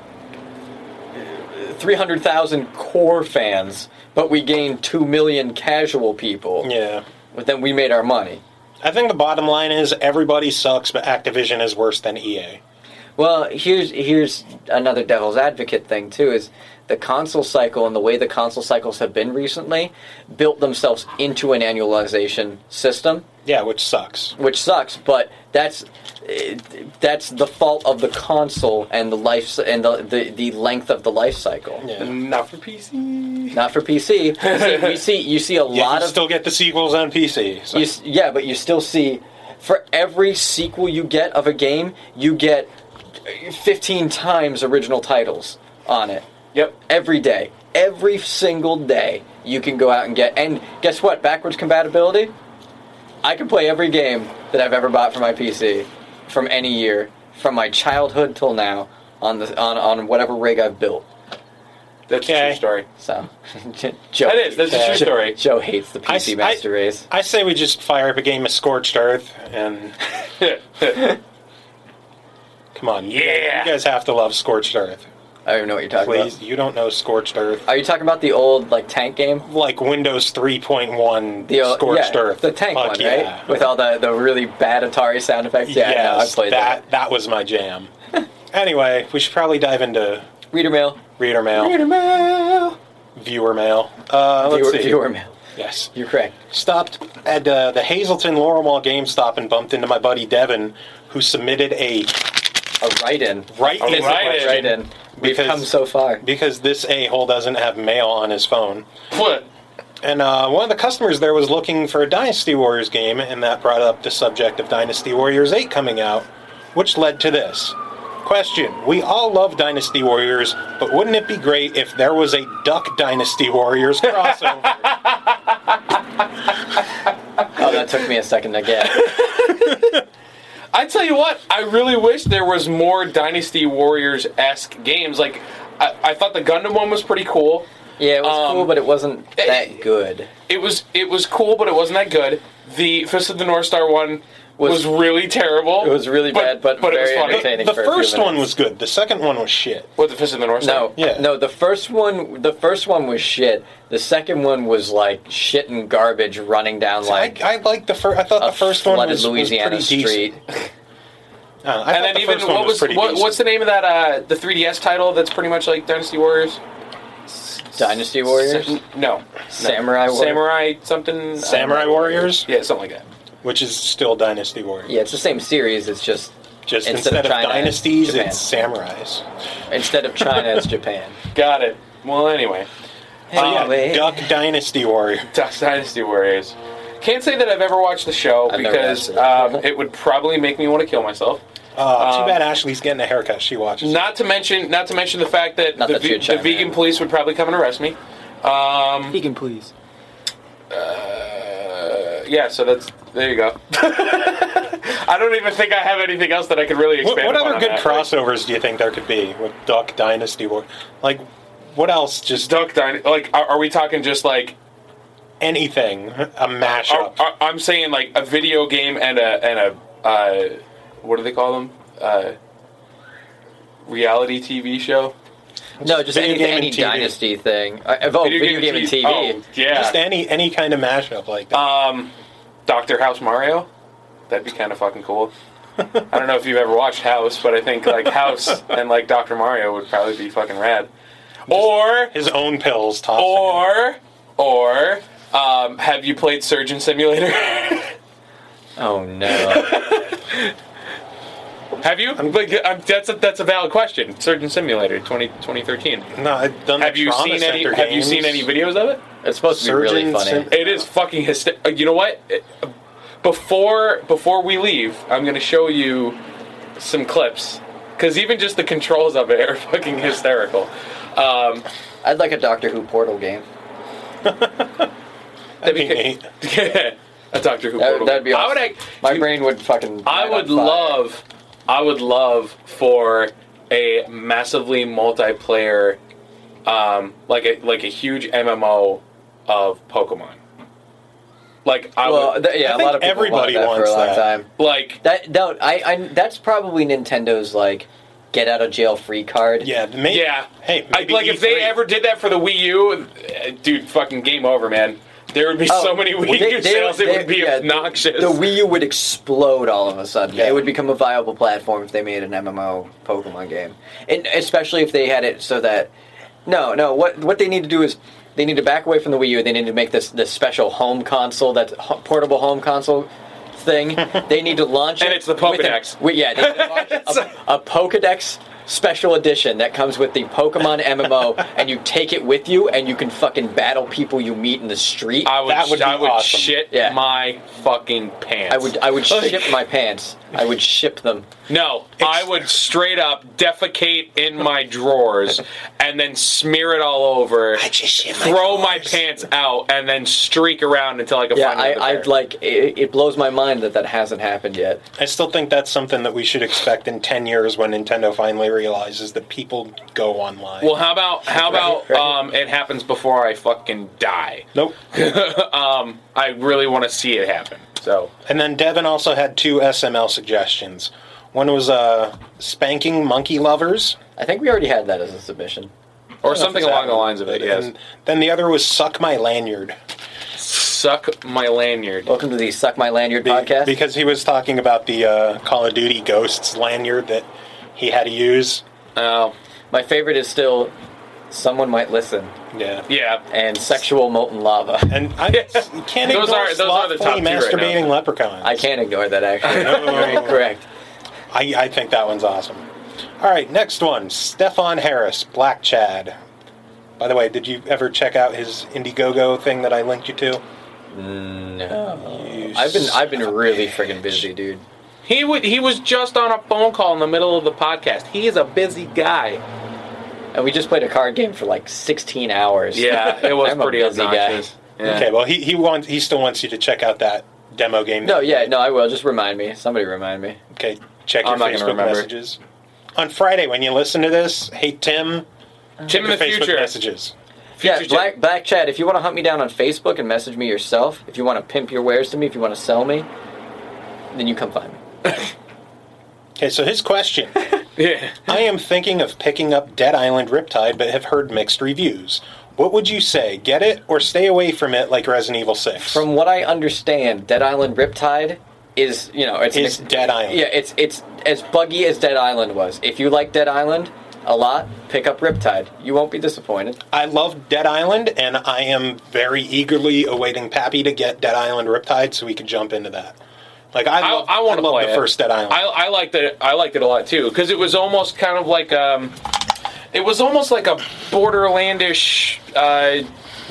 three hundred thousand core fans, but we gain two million casual people? yeah. But then we made our money. I think the bottom line is everybody sucks, but Activision is worse than E A. Well, here's here's another devil's advocate thing too, is the console cycle and the way the console cycles have been recently built themselves into an annualization system, Yeah, which sucks. which sucks, but that's eh, that's the fault of the console and the life and the the, the length of the life cycle. Yeah. not for P C. Not for P C. see, we see you see a Yeah, lot you of still get the sequels on P C. So. you, s- yeah, but you still see for every sequel you get of a game, you get fifteen times original titles on it. Yep. Every day. Every single day you can go out and get. And guess what? Backwards compatibility? I can play every game that I've ever bought for my P C from any year, from my childhood till now, on the on, on whatever rig I've built. That's a Okay. true story. So, Joe. That is. That's a true Joe- story. Joe hates the P C I- Master I- Race. I say we just fire up a game of Scorched Earth and come on, you, Yeah. guys, you guys have to love Scorched Earth. I don't even know what you're talking Please, about. you don't know Scorched Earth. Are you talking about the old like tank game? Like Windows three point one The old, Scorched yeah, Earth. the tank Fuck one, yeah. right? With all the, the really bad Atari sound effects. Yeah, no, I yes, played that, that. that was my jam. Anyway, we should probably dive into Reader mail. reader mail, Reader mail. viewer mail. Uh, let's Viewer, see. viewer mail. Yes. You're correct. Stopped at uh, the Hazleton Laurel Mall GameStop and bumped into my buddy Devin, who submitted a A write-in. write-in A write-in. question Write-in. We've Because- come so far. because this a-hole doesn't have mail on his phone. What? And uh, one of the customers there was looking for a Dynasty Warriors game, and that brought up the subject of Dynasty Warriors eight coming out, which led to this. Question. We all love Dynasty Warriors, but wouldn't it be great if there was a Duck Dynasty Warriors crossover? Oh, that took me a second to get. I tell you what, I really wish there was more Dynasty Warriors-esque games. Like, I, I thought the Gundam one was pretty cool. Yeah, it was Um, cool, but it wasn't that good. It was it was cool, but it wasn't that good. The Fist of the North Star one was, Was- really terrible. It was really bad, but but it was very funny. entertaining. The for a few first one minutes. was good. The second one was shit. What, the Fist of the North Star? No, Yeah. no. The first one, the first one was shit. The second one was like shit and garbage running down like I, I liked the first. I thought a the first one flooded was, Louisiana was pretty street. decent. Uh, I thought And then the even first one what was pretty what, decent. what's the name of that uh, the three D S title that's pretty much like Dynasty Warriors? Dynasty Warriors, Sa- no, Samurai no. Warriors? Samurai something. Samurai Warriors, Yeah, something like that. which is still Dynasty Warriors. Yeah, it's the same series. It's just Just instead instead, of of, China, dynasties, Japan. it's samurais. instead of China, it's Japan. Got it. Well, anyway, So yeah, Anyway. Duck Dynasty Warrior. Duck Dynasty Warriors. Can't say that I've ever watched the show I've never because watched it. um, it would probably make me want to kill myself. Uh, too Um, bad Ashley's getting a haircut. She watches. Not to mention, not to mention the fact that Not the, that ve- you'd the chime vegan in. police would probably come and arrest me. Um, Vegan, please. uh, yeah, so that's there you go. I don't even think I have anything else that I could really What, expand what upon other on good that. crossovers do you think there could be with Duck Dynasty War? Like, what else? Just Duck Dynasty. Like, are, are we talking just like? anything, a Are, mashup. are- I'm saying like a video game and a and a uh, what do they call them? Uh, reality T V show. No, just video any, game any and T V. dynasty thing. Uh, oh, video, game and T V. Oh, yeah. Just any any kind of mashup like that. Um, Doctor House Mario. That'd be kind of fucking cool. I don't know if you've ever watched House, but I think like House and like Doctor Mario would probably be fucking rad. Or His own pills tossed. or or um, have you played Surgeon Simulator? Oh no. Have you? Like, um, that's a, that's a valid question. Surgeon Simulator, twenty, twenty thirteen. No, I've done Have the you Trauma seen any? Center Have you games. seen any videos of it? It's supposed to be really Surgeon funny. Sim- It is fucking hysterical. You know what? It- Before before we leave, I'm gonna show you some clips because even just the controls of it are fucking hysterical. Um, I'd like a Doctor Who Portal game. That'd be That'd neat. a Doctor Who. That, portal that'd be game. awesome. I would. act- My dude, brain would fucking. I light would on fire. love. I would love for a massively multiplayer, um, like a like a huge M M O of Pokemon. Like I Well, would, th- yeah, I a lot think of people everybody wanted that for a wants long that. time. like That no, I, I that's probably Nintendo's like get out of jail free card. Yeah, maybe. yeah. Hey, I, maybe like if they E three. ever did that for the Wii U, uh, dude, fucking game over, man. There would be so Oh, many Wii they- U they- sales, it they- would be yeah, obnoxious. The Wii U would explode all of a sudden. Yeah. It would become a viable platform if they made an M M O Pokemon game, and especially if they had it so that no, no. What what they need to do is they need to back away from the Wii U. They need to make this this special home console, that ho- portable home console thing. They need to launch And it it's the with an- Pokedex. with- yeah, they need to launch a, a Pokedex special edition that comes with the Pokemon M M O, and you take it with you, and you can fucking battle people you meet in the street. I would, That would be I would awesome. shit Yeah. my fucking pants. I would I would Like- ship my pants. I would ship them. No, I would straight up defecate in my drawers and then smear it all over. I just shit my throw my drawers. pants out and then streak around until I can Yeah, find I, another I'd pair. like. It, it blows my mind that that hasn't happened yet. I still think that's something that we should expect in ten years when Nintendo finally materializes that people go online. Well, how about how about Right, right. um, it happens before I fucking die? Nope. um, I really want to see it happen. So And then Devin also had two S M L suggestions. One was uh, spanking monkey lovers. I think we already had that as a submission. or I don't know something if it's along the happened, lines of it. but- Yes. And then the other was suck my lanyard. Suck my lanyard. Welcome to the Suck My Lanyard Be- podcast. Because he was talking about the uh, Call of Duty Ghosts lanyard that he had to use. Oh, My favorite is still Someone Might Listen Yeah. yeah. and Sexual Molten Lava. And I you can't Those ignore are- those are the top slothfully two right now. masturbating leprechauns. I can't ignore that, actually. No. Very correct. I, I think that one's awesome. All right, next one. Stefan Harris, Black Chad. By the way, did you ever check out his Indiegogo thing that I linked you to? No. You I've been I've been son of a really bitch. friggin' busy, dude. He would. He was just on a phone call in the middle of the podcast. He is a busy guy. And we just played a card game for like sixteen hours. Yeah, it was I'm a pretty busy guy. obnoxious. Yeah. Okay, well, he he wants he still wants you to check out that demo game. No, yeah, no, I will. Just remind me. Somebody remind me. Okay, check your I'm not gonna Facebook remember. messages. On Friday, when you listen to this, hey Tim, Tim in your the Facebook future. messages. Yeah, Future Black, Black Chad, if you want to hunt me down on Facebook and message me yourself, if you want to pimp your wares to me, if you want to sell me, then you come find me. Okay, so his question. Yeah. I am thinking of picking up Dead Island Riptide, but have heard mixed reviews. What would you say? Get it or stay away from it like Resident Evil six? From what I understand, Dead Island Riptide is, you know, it's... Is Dead Island. Yeah, it's it's as buggy as Dead Island was. If you like Dead Island a lot, pick up Riptide. You won't be disappointed. I love Dead Island, and I am very eagerly awaiting Pappy to get Dead Island Riptide so we can jump into that. Like I, I, love, I want to love play the it. first Dead Island. I, I liked it. I liked it a lot too because it was almost kind of like um, it was almost like a Borderlandish. Uh,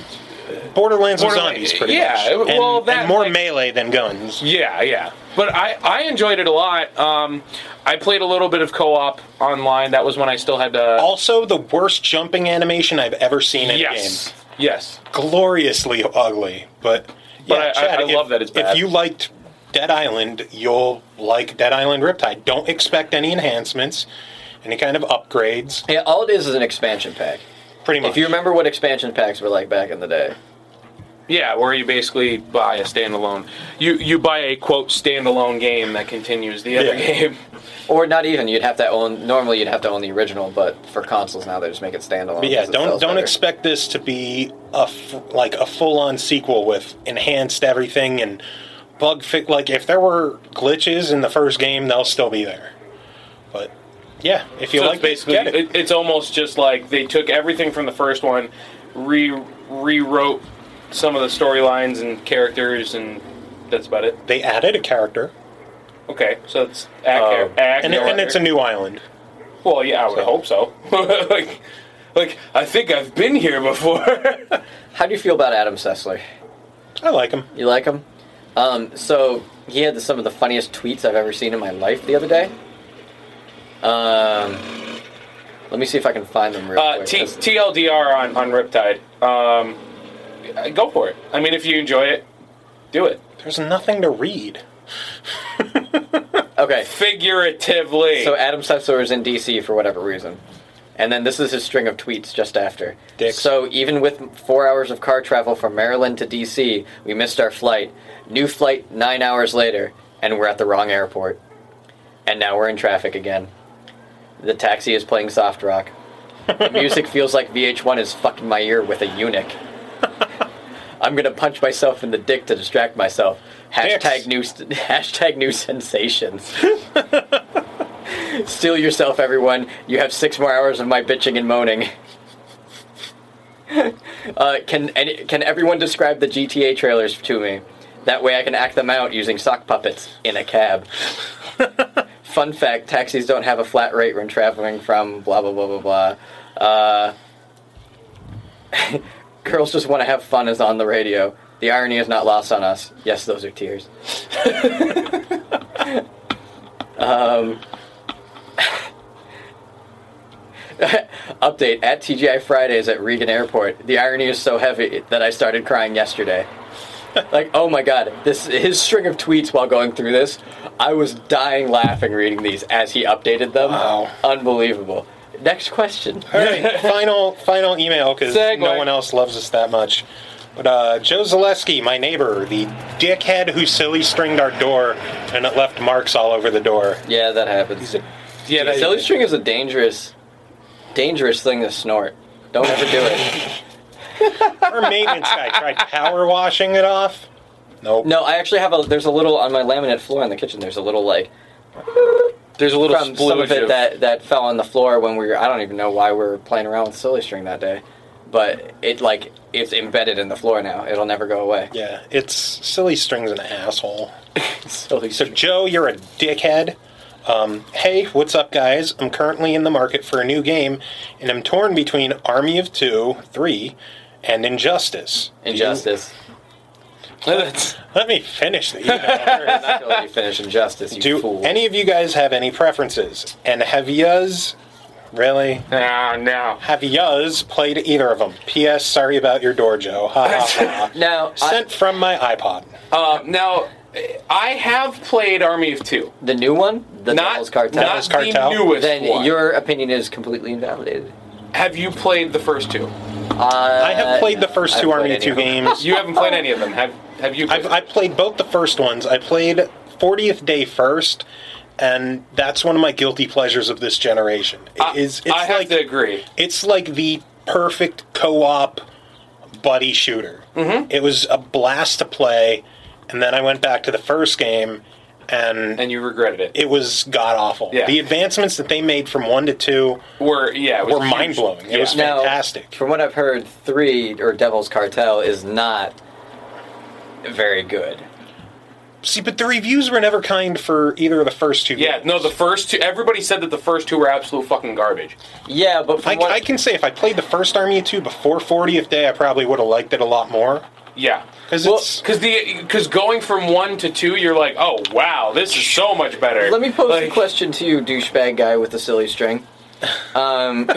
Borderlands with Borderland- zombies, pretty yeah, much. it- And, well, that, and more like- melee than guns. yeah, yeah. But I, I enjoyed it a lot. Um, I played a little bit of co-op online. That was when I still had to. Also, the worst jumping animation I've ever seen in yes, a game. yes. Gloriously ugly, but yeah, But I- I- Chad, I if, love that it's bad. If you liked Dead Island, you'll like Dead Island Riptide. Don't expect any enhancements, any kind of upgrades. Yeah, all it is is an expansion pack. Pretty much. If you remember what expansion packs were like back in the day. Yeah, where you basically buy a standalone. You you buy a quote standalone game that continues the other Yeah. game. Or not even, you'd have to own, normally you'd have to own the original, but for consoles now they just make it standalone. But yeah, 'cause it don't sells don't better. expect this to be a f- like a full on sequel with enhanced everything and bug fix. Like if there were glitches in the first game, they'll still be there. But yeah, if you So like it's basically, it, get it. it, it's almost just like they took everything from the first one, re rewrote some of the storylines and characters, and that's about it. They added a character, Okay, so it's act, Oh. act and, it, and it's a new island. well, yeah, I would So- hope so. like, like I think I've been here before. How do you feel about Adam Sessler? I like him. You like him? Um, so, he had the, some of the funniest tweets I've ever seen in my life the other day. Um, let me see if I can find them real uh, quick. T- 'cause- T L D R on on Riptide. Um, go for it. I mean, if you enjoy it, do it. There's nothing to read. okay, Figuratively. so Adam Sessler is in D C for whatever reason. And then this is his string of tweets just after. Dicks. So even with four hours of car travel from Maryland to D C, we missed our flight. New flight nine hours later, and we're at the wrong airport. And now we're in traffic again. The taxi is playing soft rock. The music feels like V H one is fucking my ear with a eunuch. I'm gonna punch myself in the dick to distract myself. Hashtag Dicks. new st- hashtag new sensations. Steal yourself, everyone. You have six more hours of my bitching and moaning. uh, can any, can everyone describe the G T A trailers to me? That way I can act them out using sock puppets in a cab. Fun fact, taxis don't have a flat rate when traveling from blah, blah, blah, blah, blah. Uh, girls just want to have fun is on the radio. The irony is not lost on us. Yes, those are tears. um... Update, at T G I Fridays at Reagan Airport. The irony is so heavy that I started crying yesterday. Like, oh my god, this his string of tweets while going through this, I was dying laughing reading these as he updated them. Wow. Unbelievable. Next question. All right, final final email because Segue. no one else loves us that much. But uh, Joe Zaleski, my neighbor, the dickhead who silly stringed our door and it left marks all over the door. Yeah, that happens. Yeah, that, Silly string is a dangerous, dangerous thing to snort. Don't ever do it. Our maintenance guy tried power washing it off. Nope. No, I actually have a. There's a little on my laminate floor in the kitchen. There's a little like there's a little from some of splooge it of- that that fell on the floor when we were. I don't even know why we were playing around with silly string that day, but it like it's embedded in the floor now. It'll never go away. Yeah, it's silly string's an asshole. Silly So string. Joe, you're a dickhead. Um, hey, what's up, guys? I'm currently in the market for a new game, and I'm torn between Army of Two, Three, and Injustice. Injustice. That's- Let me finish the email. I'm not gonna let you finish Injustice, you Do fool. any of you guys have any preferences? And have yous, really? Nah, no. Have yous played either of them? P S. Sorry about your door, Joe. Ha ha ha. now, I, Sent from my iPod. Uh, now, I have played Army of Two. the new one, the not Devil's Cartel. not Devil's Cartel? the newest then one. your opinion is completely invalidated. Have you played the first two? Uh, I have played the first I two haven't Army played of Two any of them. games. You haven't played any of them. Have Have you? I've, I played both the first ones. I played fortieth Day first, and that's one of my guilty pleasures of this generation. It I, is, it's I have like, to agree. It's like the perfect co-op buddy shooter. Mm-hmm. It was a blast to play, and then I went back to the first game, and, And you regretted it. it was god-awful. Yeah. The advancements that they made from one to two Were yeah, it was were huge. mind-blowing. It Yeah. was Now, fantastic. from what I've heard, three or Devil's Cartel is not very good. See, but the reviews were never kind for either of the first two Yeah, games. no, the first two. Everybody said that the first two were absolute fucking garbage. Yeah, but from I, what I can say if I played the first Army of Two before fortieth Day, I probably would have liked it a lot more. Yeah, Because Well, it's... because the because going from one to two, you're like, oh wow, this is so much better. let me pose like, a question to you, douchebag guy with the silly string. Um,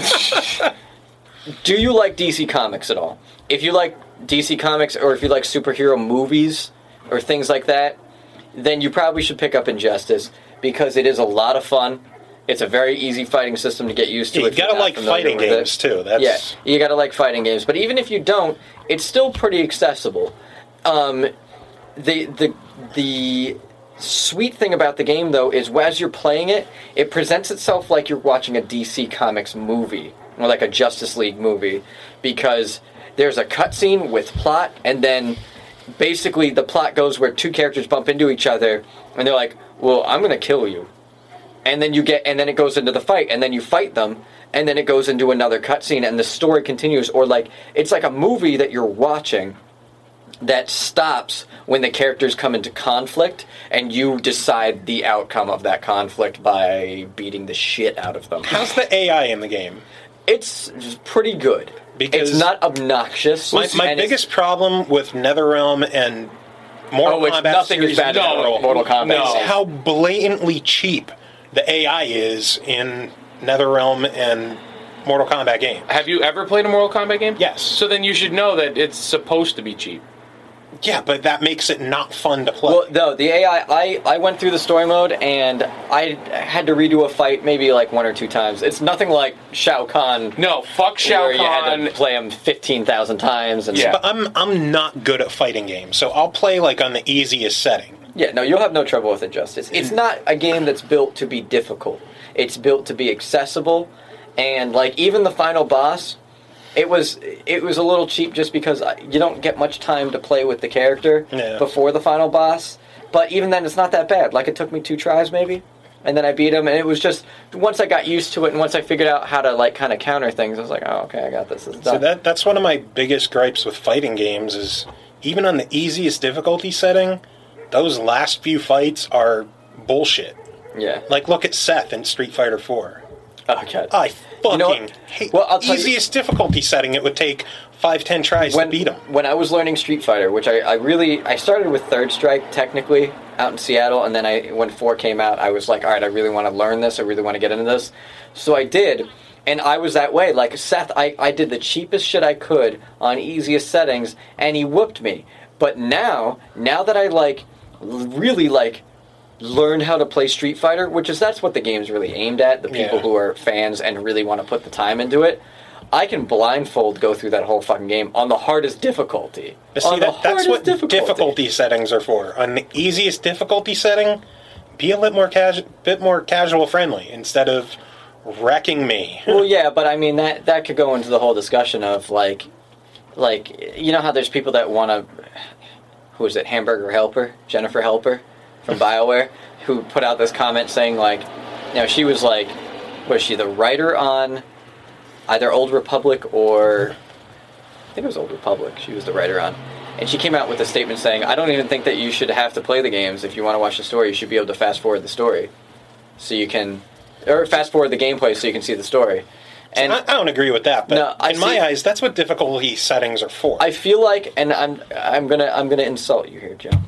do you like D C Comics at all? If you like D C Comics, or if you like superhero movies or things like that, then you probably should pick up Injustice, because it is a lot of fun. It's a very easy fighting system to get used to. Yeah, you if you're gotta not like familiar fighting with games, it. too. That's... Yeah, you gotta like fighting games. But even if you don't, it's still pretty accessible. Um, the the the sweet thing about the game, though, is as you're playing it, it presents itself like you're watching a D C Comics movie, or like a Justice League movie, because there's a cutscene with plot, and then basically the plot goes where two characters bump into each other, and they're like, well, I'm gonna kill you. And then you get, and then it goes into the fight, and then you fight them, and then it goes into another cutscene, and the story continues. Or like, it's like a movie that you're watching that stops when the characters come into conflict, and you decide the outcome of that conflict by beating the shit out of them. How's the A I in the game? It's pretty good. Because it's not obnoxious. My, my and it's- biggest problem with NetherRealm and Mortal Oh, it's Kombat nothing is series bad in about general Mortal Kombat. No. is how blatantly cheap the A I is in NetherRealm and Mortal Kombat games. have you ever played a Mortal Kombat game? Yes. So then you should know that it's supposed to be cheap. Yeah, but that makes it not fun to play. Well, no, the A I, I, I went through the story mode, and I had to redo a fight maybe like one or two times. It's nothing like Shao Kahn, No, fuck Shao where you had Kahn. to play him fifteen thousand times. And Yeah. But I'm I'm not good at fighting games, so I'll play like on the easiest setting. Yeah, no, you'll have no trouble with Injustice. It's not a game that's built to be difficult. It's built to be accessible, and like even the final boss, it was it was a little cheap just because you don't get much time to play with the character Yeah. before the final boss. But even then, it's not that bad. Like it took me two tries maybe, and then I beat him. And it was just once I got used to it, and once I figured out how to like kind of counter things, I was like, oh, okay, I got this. It's done. So that that's one of my biggest gripes with fighting games is even on the easiest difficulty setting, those last few fights are bullshit. yeah. Like look at Seth in Street Fighter four. Oh god. I fucking You know what? hate Well, I'll tell you- easiest difficulty setting. It would take five, ten tries when, to beat him. When I was learning Street Fighter, which I, I really I started with Third Strike technically out in Seattle, and then I when four came out, I was like, all right, I really want to learn this. I really want to get into this. So I did, and I was that way. Like Seth, I, I did the cheapest shit I could on easiest settings, and he whooped me. But now, now that I like really like learned how to play Street Fighter, which is that's what the game's really aimed at, the people Yeah. who are fans and really want to put the time into it. I can blindfold go through that whole fucking game on the hardest difficulty. But see, on the that, that's hardest what difficulty. difficulty settings are for. On the easiest difficulty setting, be a bit more casu- bit more casual friendly instead of wrecking me. Well, yeah, but I mean that that could go into the whole discussion of like, like you know how there's people that want to, who is it, Hamburger Helper, Jennifer Helper, from BioWare, who put out this comment saying like, you know, she was like, was she the writer on either Old Republic or I think it was Old Republic. She was the writer on. And she came out with a statement saying, I don't even think that you should have to play the games. If you want to watch the story, you should be able to fast forward the story. So you can, or fast forward the gameplay so you can see the story. And I, I don't agree with that, but No, I in my see- eyes, that's what difficulty settings are for. I feel like, and I'm I'm gonna I'm gonna insult you here, Joe.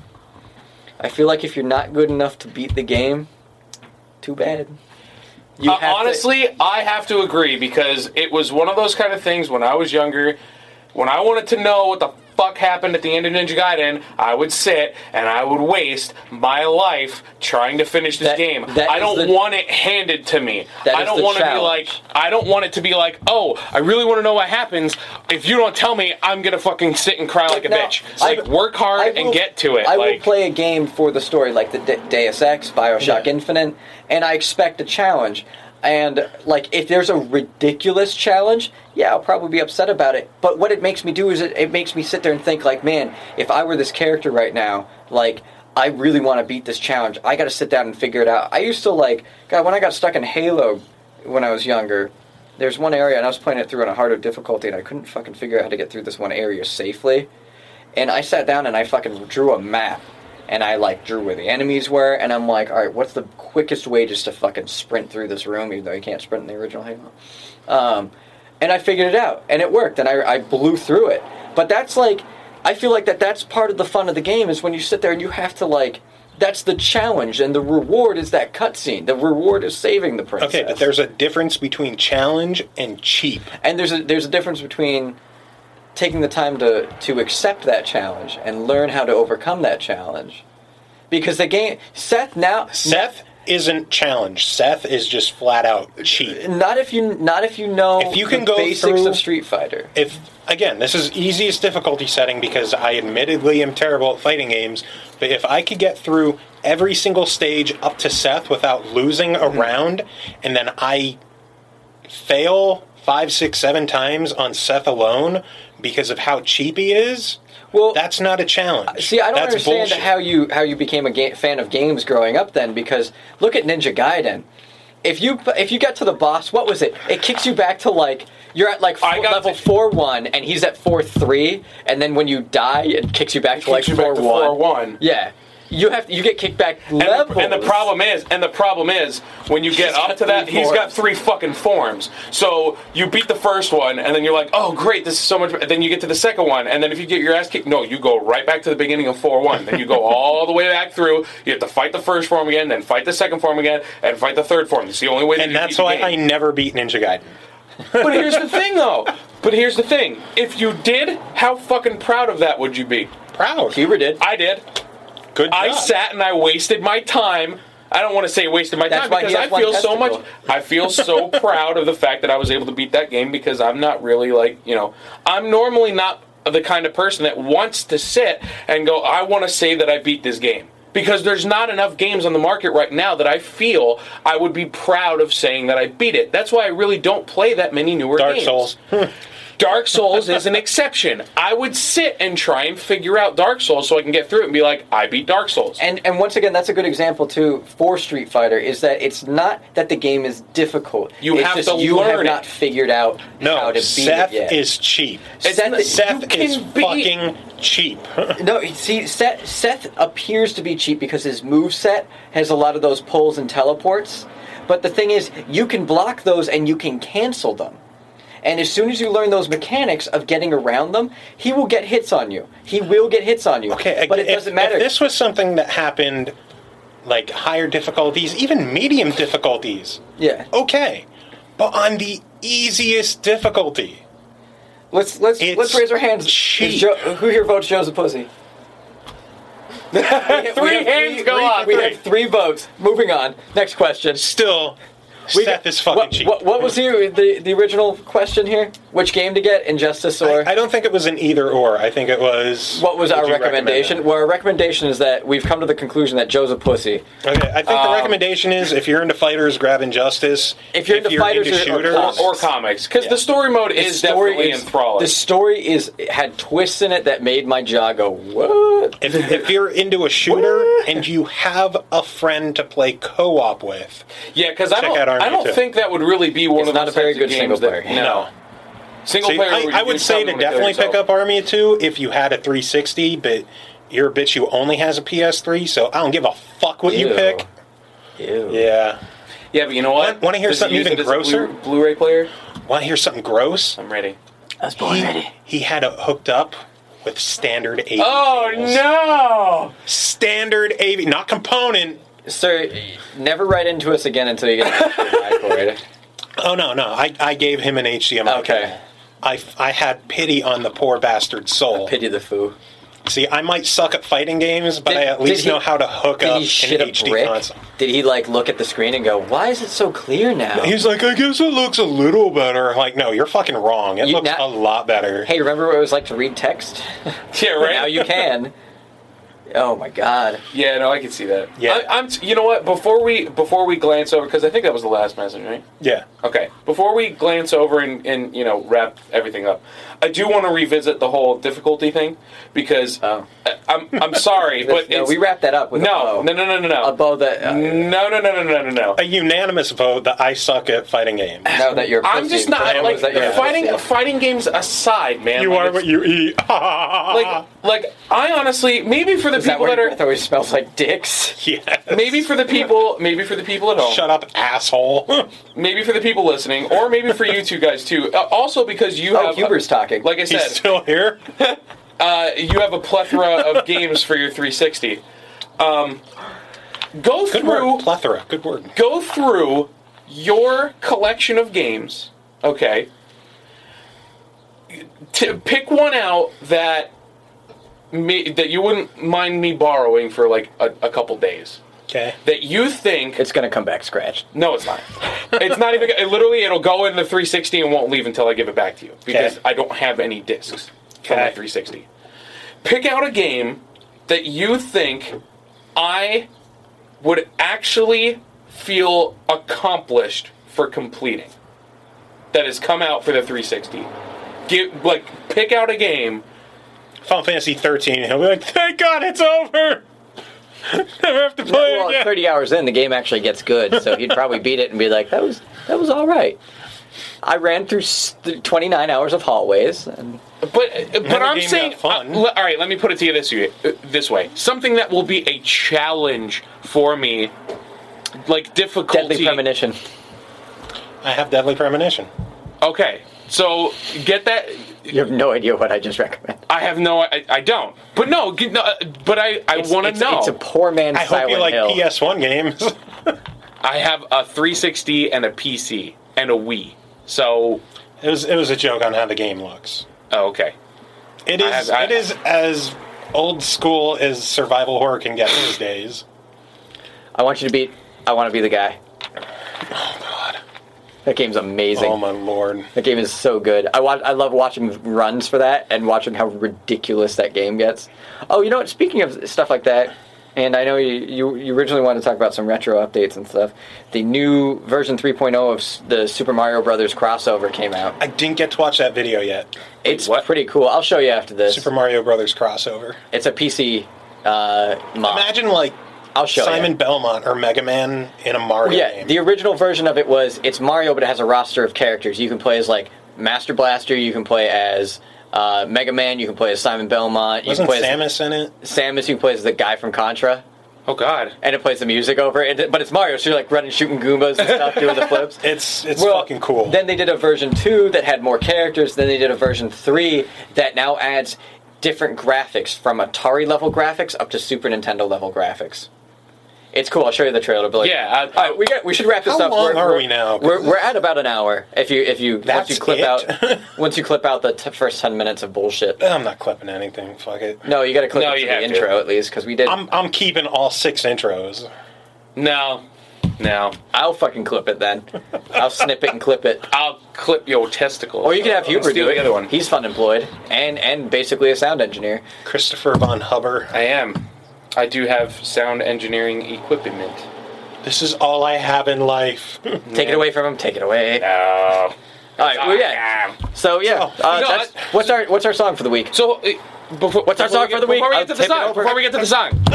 I feel like if you're not good enough to beat the game, too bad. You Uh, have to- honestly, I have to agree because it was one of those kind of things when I was younger. When I wanted to know what the fuck happened at the end of Ninja Gaiden, I would sit and I would waste my life trying to finish this That- game. that I is don't the- want it handed to me. That I is don't the want to be challenge. like, I don't want it to be like, oh, I really want to know what happens. If you don't tell me, I'm gonna fucking sit and cry like a Now, bitch. Like, I- work hard I and will- get to it. I like, will play a game for the story, like the De- Deus Ex, Bioshock Yeah. Infinite, and I expect a challenge. And like, if there's a ridiculous challenge, yeah, I'll probably be upset about it. But what it makes me do is it, it makes me sit there and think, like, man, if I were this character right now, like, I really want to beat this challenge. I got to sit down and figure it out. I used to like, God, when I got stuck in Halo when I was younger, there's one area, and I was playing it through on a harder difficulty, and I couldn't fucking figure out how to get through this one area safely. And I sat down and I fucking drew a map. And I, like, drew where the enemies were, and I'm like, alright, what's the quickest way just to fucking sprint through this room, even though you can't sprint in the original Halo? Um, and I figured it out, and it worked, and I, I blew through it. But that's, like, I feel like that that's part of the fun of the game, is when you sit there and you have to, like, that's the challenge, and the reward is that cutscene. The reward is saving the princess. okay, but there's a difference between challenge and cheap. And there's a, there's a difference between taking the time to, to accept that challenge and learn how to overcome that challenge. Because the game... Seth now... Seth isn't challenge. Seth is just flat out cheap. Not if you not if you know If you can the go basics through- of Street Fighter. If again, this is easiest difficulty setting because I admittedly am terrible at fighting games, but if I could get through every single stage up to Seth without losing a round, and then I fail five, six, seven times on Seth alone because of how cheap he is, Well, that's not a challenge. see, I don't That's understand bullshit. how you how you became a ga- fan of games growing up then, because look at Ninja Gaiden. If you if you get to the boss, what was it? It kicks you back to like you're at like I four, got level to- four one, and he's at four three, and then when you die, it kicks you back to like Kicks you back four to one. four one. Yeah, you have you get kicked back And levels. the, and the problem is, and the problem is, when you get He's up got to that, three he's got forms. three fucking forms. So you beat the first one, and then you're like, oh great, this is so much. Then you get to the second one, and then if you get your ass kicked, no, you go right back to the beginning of four one. Then you go all the way back through. You have to fight the first form again, then fight the second form again, and fight the third form. It's the only way. That and you that's beat the why game. I never beat Ninja Gaiden. But here's the thing, though. But here's the thing. If you did, how fucking proud of that would you be? Proud. Huber did. I did. Good job. I sat and I wasted my time. I don't want to say wasted my That's time why he because I has one feel so testicle. much. I feel so proud of the fact that I was able to beat that game because I'm not really like, you know, I'm normally not the kind of person that wants to sit and go, I want to say that I beat this game. Because there's not enough games on the market right now that I feel I would be proud of saying that I beat it. That's why I really don't play that many newer Dark games. Souls. Dark Souls is an exception. I would sit and try and figure out Dark Souls so I can get through it and be like, I beat Dark Souls. And and once again, that's a good example too for Street Fighter. Is that it's not that the game is difficult. You it's have just to you have learn it. not figured out No, how to beat Seth it yet. is cheap. It's Seth- not- you Seth can is be- fucking cheap. No, see, Seth, Seth appears to be cheap because his moveset has a lot of those pulls and teleports. But the thing is, you can block those and you can cancel them. And as soon as you learn those mechanics of getting around them, he will get hits on you. He will get hits on you. Okay, but it if, doesn't matter. If this was something that happened, like higher difficulties, even medium difficulties, yeah. okay. But on the easiest difficulty, Let's let's It's let's raise our hands. cheap. Is Joe, who here votes Joe's a pussy? We have- Three we have hands three- go we- up. We have three votes. Moving on. Next question. Still, We- set this fucking what, cheap. what, what was the, the the original question here? Which game to get? Injustice or? I, I don't think it was an either or. I think it was. what was would our you recommend recommendation? it? Well, our recommendation is that we've come to the conclusion that Joe's a pussy. Okay, I think Um, the recommendation is if you're into fighters, grab Injustice. If you're into fighters or- or shooters, comics. Or comics, because Yeah. the story mode The is definitely is enthralling. the story is it had twists in it that made my jaw go what? if, if you're into a shooter What? and you have a friend to play co-op with, Yeah, because I Check don't, out Army I don't two. think that would really be one It's of not those a very types of good games single that- player. No, single See, player. I, you- I would you say to probably wanna kill definitely pick yourself. up Army two if you had a three sixty, but you're a bitch who only has a P S three, so I don't give a fuck what you Ew. pick. Ew. Yeah. Yeah, but you know what? Wanna hear Does it something use even it as a grosser? Blu- Blu-ray player. Want to hear something gross? I'm ready. I was born ready. He had it hooked up with standard A V Oh cables. no! Standard A V, not component. Sir, never write into us again until you get an H D M I cord. Oh no, no, I, I gave him an H D M I. Okay. cable. I, I had pity on the poor bastard's soul. Pity the foo. See, I might suck at fighting games, but Did- I at did least he- know how to hook Did up he shit an a H D brick? console. Did he like look at the screen and go, "Why is it so clear now?" He's like, I guess it looks a little better. I'm like, no, you're fucking wrong. It You- looks now- a lot better. Hey, remember what it was like to read text? Yeah, right. Now you can. Oh my god. Yeah, no, I can see that. Yeah. I, I'm. T- you know what? Before we before we glance over, because I think that was the last message, right? Yeah. Okay. Before we glance over and, and you know wrap everything up, I do want to revisit the whole difficulty thing because Oh. I, I'm I'm sorry, but no, it's, we wrapped that up with no, a bow. no, no, no, no, no, A bow that. Uh, no, no, no, no, no, no, no. A unanimous vote that I suck at fighting games. no, that you're. a I'm pussy. just not That like was that you're a fighting pussy. fighting games aside, man. You like, are it's- what you eat. like like I honestly maybe for the Is that people where that your are breath always smells like dicks? Yes. maybe for the people maybe for the people at home. Shut up, asshole. Maybe for the people listening, or maybe for you two guys too. Uh, also, because you Oh, have, Huber's talking. like I He's said, still here. uh, you have a plethora of games for your three sixty. Um, go Good through, word. Plethora. Good word. go through your collection of games. Okay, T- pick one out that me that you wouldn't mind me borrowing for like a, a couple days. Okay. That you think It's gonna come back scratched. No, it's not. It's not even. It literally, it'll go in the three sixty and won't leave until I give it back to you because Okay. I don't have any discs for my Okay. three sixty. Pick out a game that you think I would actually feel accomplished for completing. That has come out for the three sixty. Give like pick out a game. Final Fantasy thirteen. He'll be like, thank God it's over. Never have to play Well, it again. thirty hours in, the game actually gets good, so he'd probably beat it and be like, "That was that was all right." I ran through s- twenty-nine hours of hallways, and But but Never I'm game saying, got fun. uh, l- all right. Let me put it to you this way. uh, This way, something that will be a challenge for me, like difficulty. Deadly Premonition. I have Deadly Premonition. Okay, so get that. You have no idea what I just recommend. I have no. I, I don't. But no. get- no uh, but I. I It's- want to it's- know. It's a poor man's I hope Silent you like Hill. P S one games. I have a three sixty and a P C and a Wii. So. It was it was a joke on how the game looks. Oh, okay. It I is have- I- it is as old school as survival horror can get these days. I want you to beat. I want to be the guy. Oh God! That game's amazing. Oh my lord! That game is so good. I watch. I love watching runs for that and watching how ridiculous that game gets. Oh, you know what? Speaking of stuff like that, and I know you you, you originally wanted to talk about some retro updates and stuff. The new version three point oh of s- the Super Mario Brothers crossover came out. I didn't get to watch that video yet. It's what? pretty cool. I'll show you after this. Super Mario Brothers crossover. It's a P C uh, mod. Imagine like I'll show Simon you. Belmont or Mega Man in a Mario Yeah, game. the original version of it was it's Mario, but it has a roster of characters. You can play as like Master Blaster. You can play as uh, Mega Man. You can play as Simon Belmont. You Wasn't can play Samus in it? as Samus. You can play as the guy from Contra, Oh God. and it plays the music over it. But it's Mario, so you're like running, shooting Goombas and stuff, doing the flips. It's it's Well, fucking cool. Then they did a version two that had more characters. Then they did a version three that now adds different graphics from Atari level graphics up to Super Nintendo level graphics. It's cool. I'll show you the trailer. But like, Yeah, I- all right, we got. We should wrap this How up. long we're, are we're- we now? We're, we're at about an hour. If you if you once That's you clip it? out once you clip out the t- first ten minutes of bullshit. I'm not clipping anything. Fuck it. No, you got to clip No, it you to have the to. intro at least because we did. I'm I'm keeping all six intros. No, no. I'll fucking clip it then. I'll snip it and clip it. I'll clip your testicles. Or you can have Let's Huber steal do it. the other one. He's fun employed and and basically a sound engineer. Christopher Von Huber. I am. I do have sound engineering equipment. This is all I have in life. Take it away from him. Take it away. No. All right. Well, yeah. So yeah, So, uh, no, that's, I- what's our what's our song for the week? So, uh, before, What's our before song we for get- the week? Before we I'll get to the tip it song. over. Before we get to the song.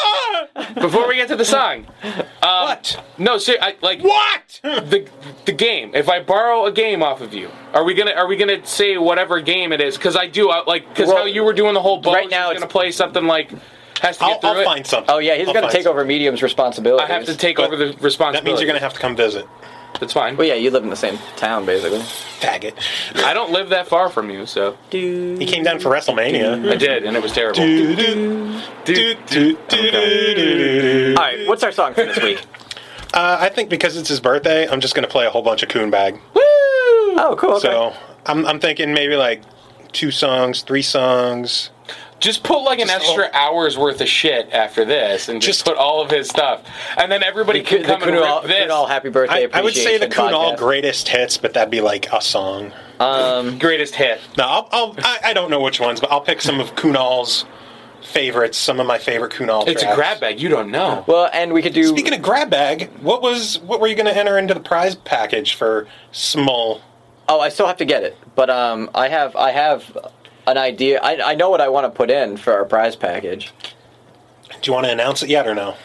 Before we get to the song. Um, What? No, ser- I, like What? the the game. If I borrow a game off of you, are we gonna are we gonna say whatever game it is? Because I do I, like because Well, how you were doing the whole bow. right now gonna it's- play something like has to I'll, get through I'll it. find something. Oh yeah, he's I'll gonna find take something. over Medium's responsibility. I have to take But over the responsibility. That means you're gonna have to come visit. That's fine. Well, yeah, you live in the same town basically. Faggot. I don't live that far from you, so He came down for WrestleMania. I did, and it was terrible. Do, do, do, do, do, do. All right, what's our song for this week? Uh, I think because it's his birthday, I'm just gonna play a whole bunch of Coonbag. Woo! Oh, cool. Okay. So I'm I'm thinking maybe like two songs, three songs. Just put like an Just extra all- hour's worth of shit after this, and just, Just- put all of his stuff, and then everybody the, can the come and Kunal, rip this. Kunal Happy Birthday I, I would say the Appreciation Kunal podcast. greatest hits, but that'd be like a song. Um, Greatest hit. No, I'll, I'll I, I don't know which ones, but I'll pick some of Kunal's favorites. Some of my favorite Kunal. It's tracks. a grab bag. You don't know. well, and we could do. Speaking of grab bag, what was what were you going to enter into the prize package for Small? Oh, I still have to get it, but um, I have I have an idea. I I know what I want to put in for our prize package. Do you want to announce it yet or no?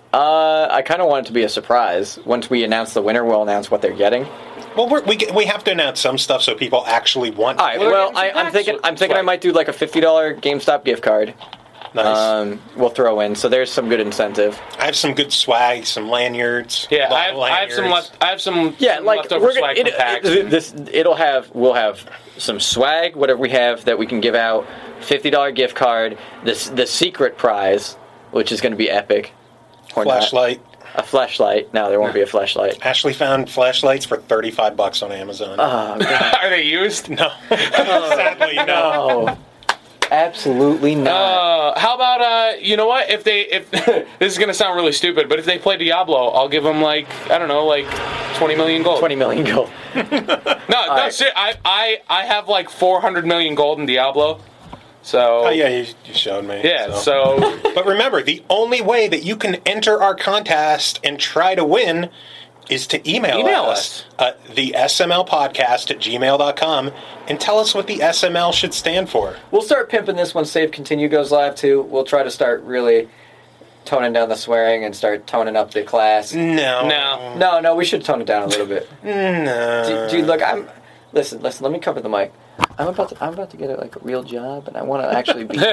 Uh, I kind of want it to be a surprise. Once we announce the winner, we'll announce what they're getting. Well, we're, we we have to announce some stuff so people actually want. All right. Well, Well, it's I, an I'm thinking actual- I'm thinking I right. might do like a fifty dollar GameStop gift card. Nice. Um, we'll throw in. So there's some good incentive. I have some good swag, some lanyards. Yeah, lot I have, of I have some lanyards. left. I have some. Yeah, some like leftover we're gonna swag it, from packs. it, this. It'll have we'll have some swag, whatever we have that we can give out. Fifty dollar gift card. This the secret prize, which is going to be epic. Or not. Flashlight. A flashlight. No, there won't be a flashlight. Ashley found flashlights for thirty-five bucks on Amazon. Oh, God. Are they used? no, sadly no. No. Absolutely not. Uh, how about uh, you know what? If they if this is gonna sound really stupid, but if they play Diablo, I'll give them like I don't know, like twenty million gold. Twenty million gold. No, no, right. ser- I I I have like four hundred million gold in Diablo. So Oh yeah, you, you showed me. yeah. So But remember, the only way that you can enter our contest and try to win is to email, Email us at the S M L podcast at gmail dot com and tell us what the S M L should stand for. We'll start pimping this when Save Continue goes live too. We'll try to start really toning down the swearing and start toning up the class. No. No. No, no, we should tone it down a little bit. No. Dude, look, I'm. Listen, listen. Let me cover the mic. I'm about to. I'm about to get a, like a real job, and I want to actually be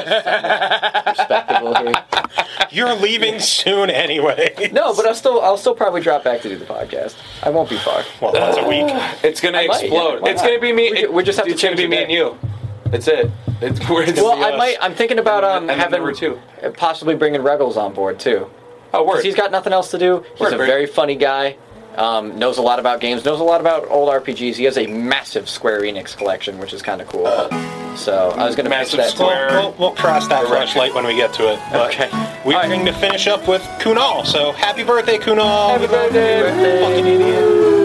respectable here. You're leaving soon anyway. No, but I'll still. I'll still probably drop back to do the podcast. I won't be far. Well, once a week. it's gonna I might, explode. yeah, why it's not? gonna be me. We- we just have to it's gonna change be the me and day. you. That's it. It's, we're, it's Well, the, I uh, might. I'm thinking about um and then having number two. uh, possibly bringing Regals on board too. Oh, word. Because he's got nothing else to do. He's Word, a word. very funny guy. Um, knows a lot about games. Knows a lot about old R P Gs. He has a massive Square Enix collection, which is kind of cool. So I was going to pitch Massive that. Square. We'll, we'll, we'll cross that flashlight when we get to it. But Okay. we're All right. going to finish up with Kunal. So happy birthday, Kunal. Happy birthday. Fucking idiot.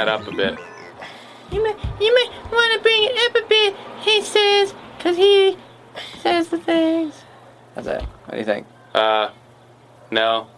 that up a bit. You might, you might want to bring it up a bit, he says, because he says the things. How's that? What do you think? Uh, no.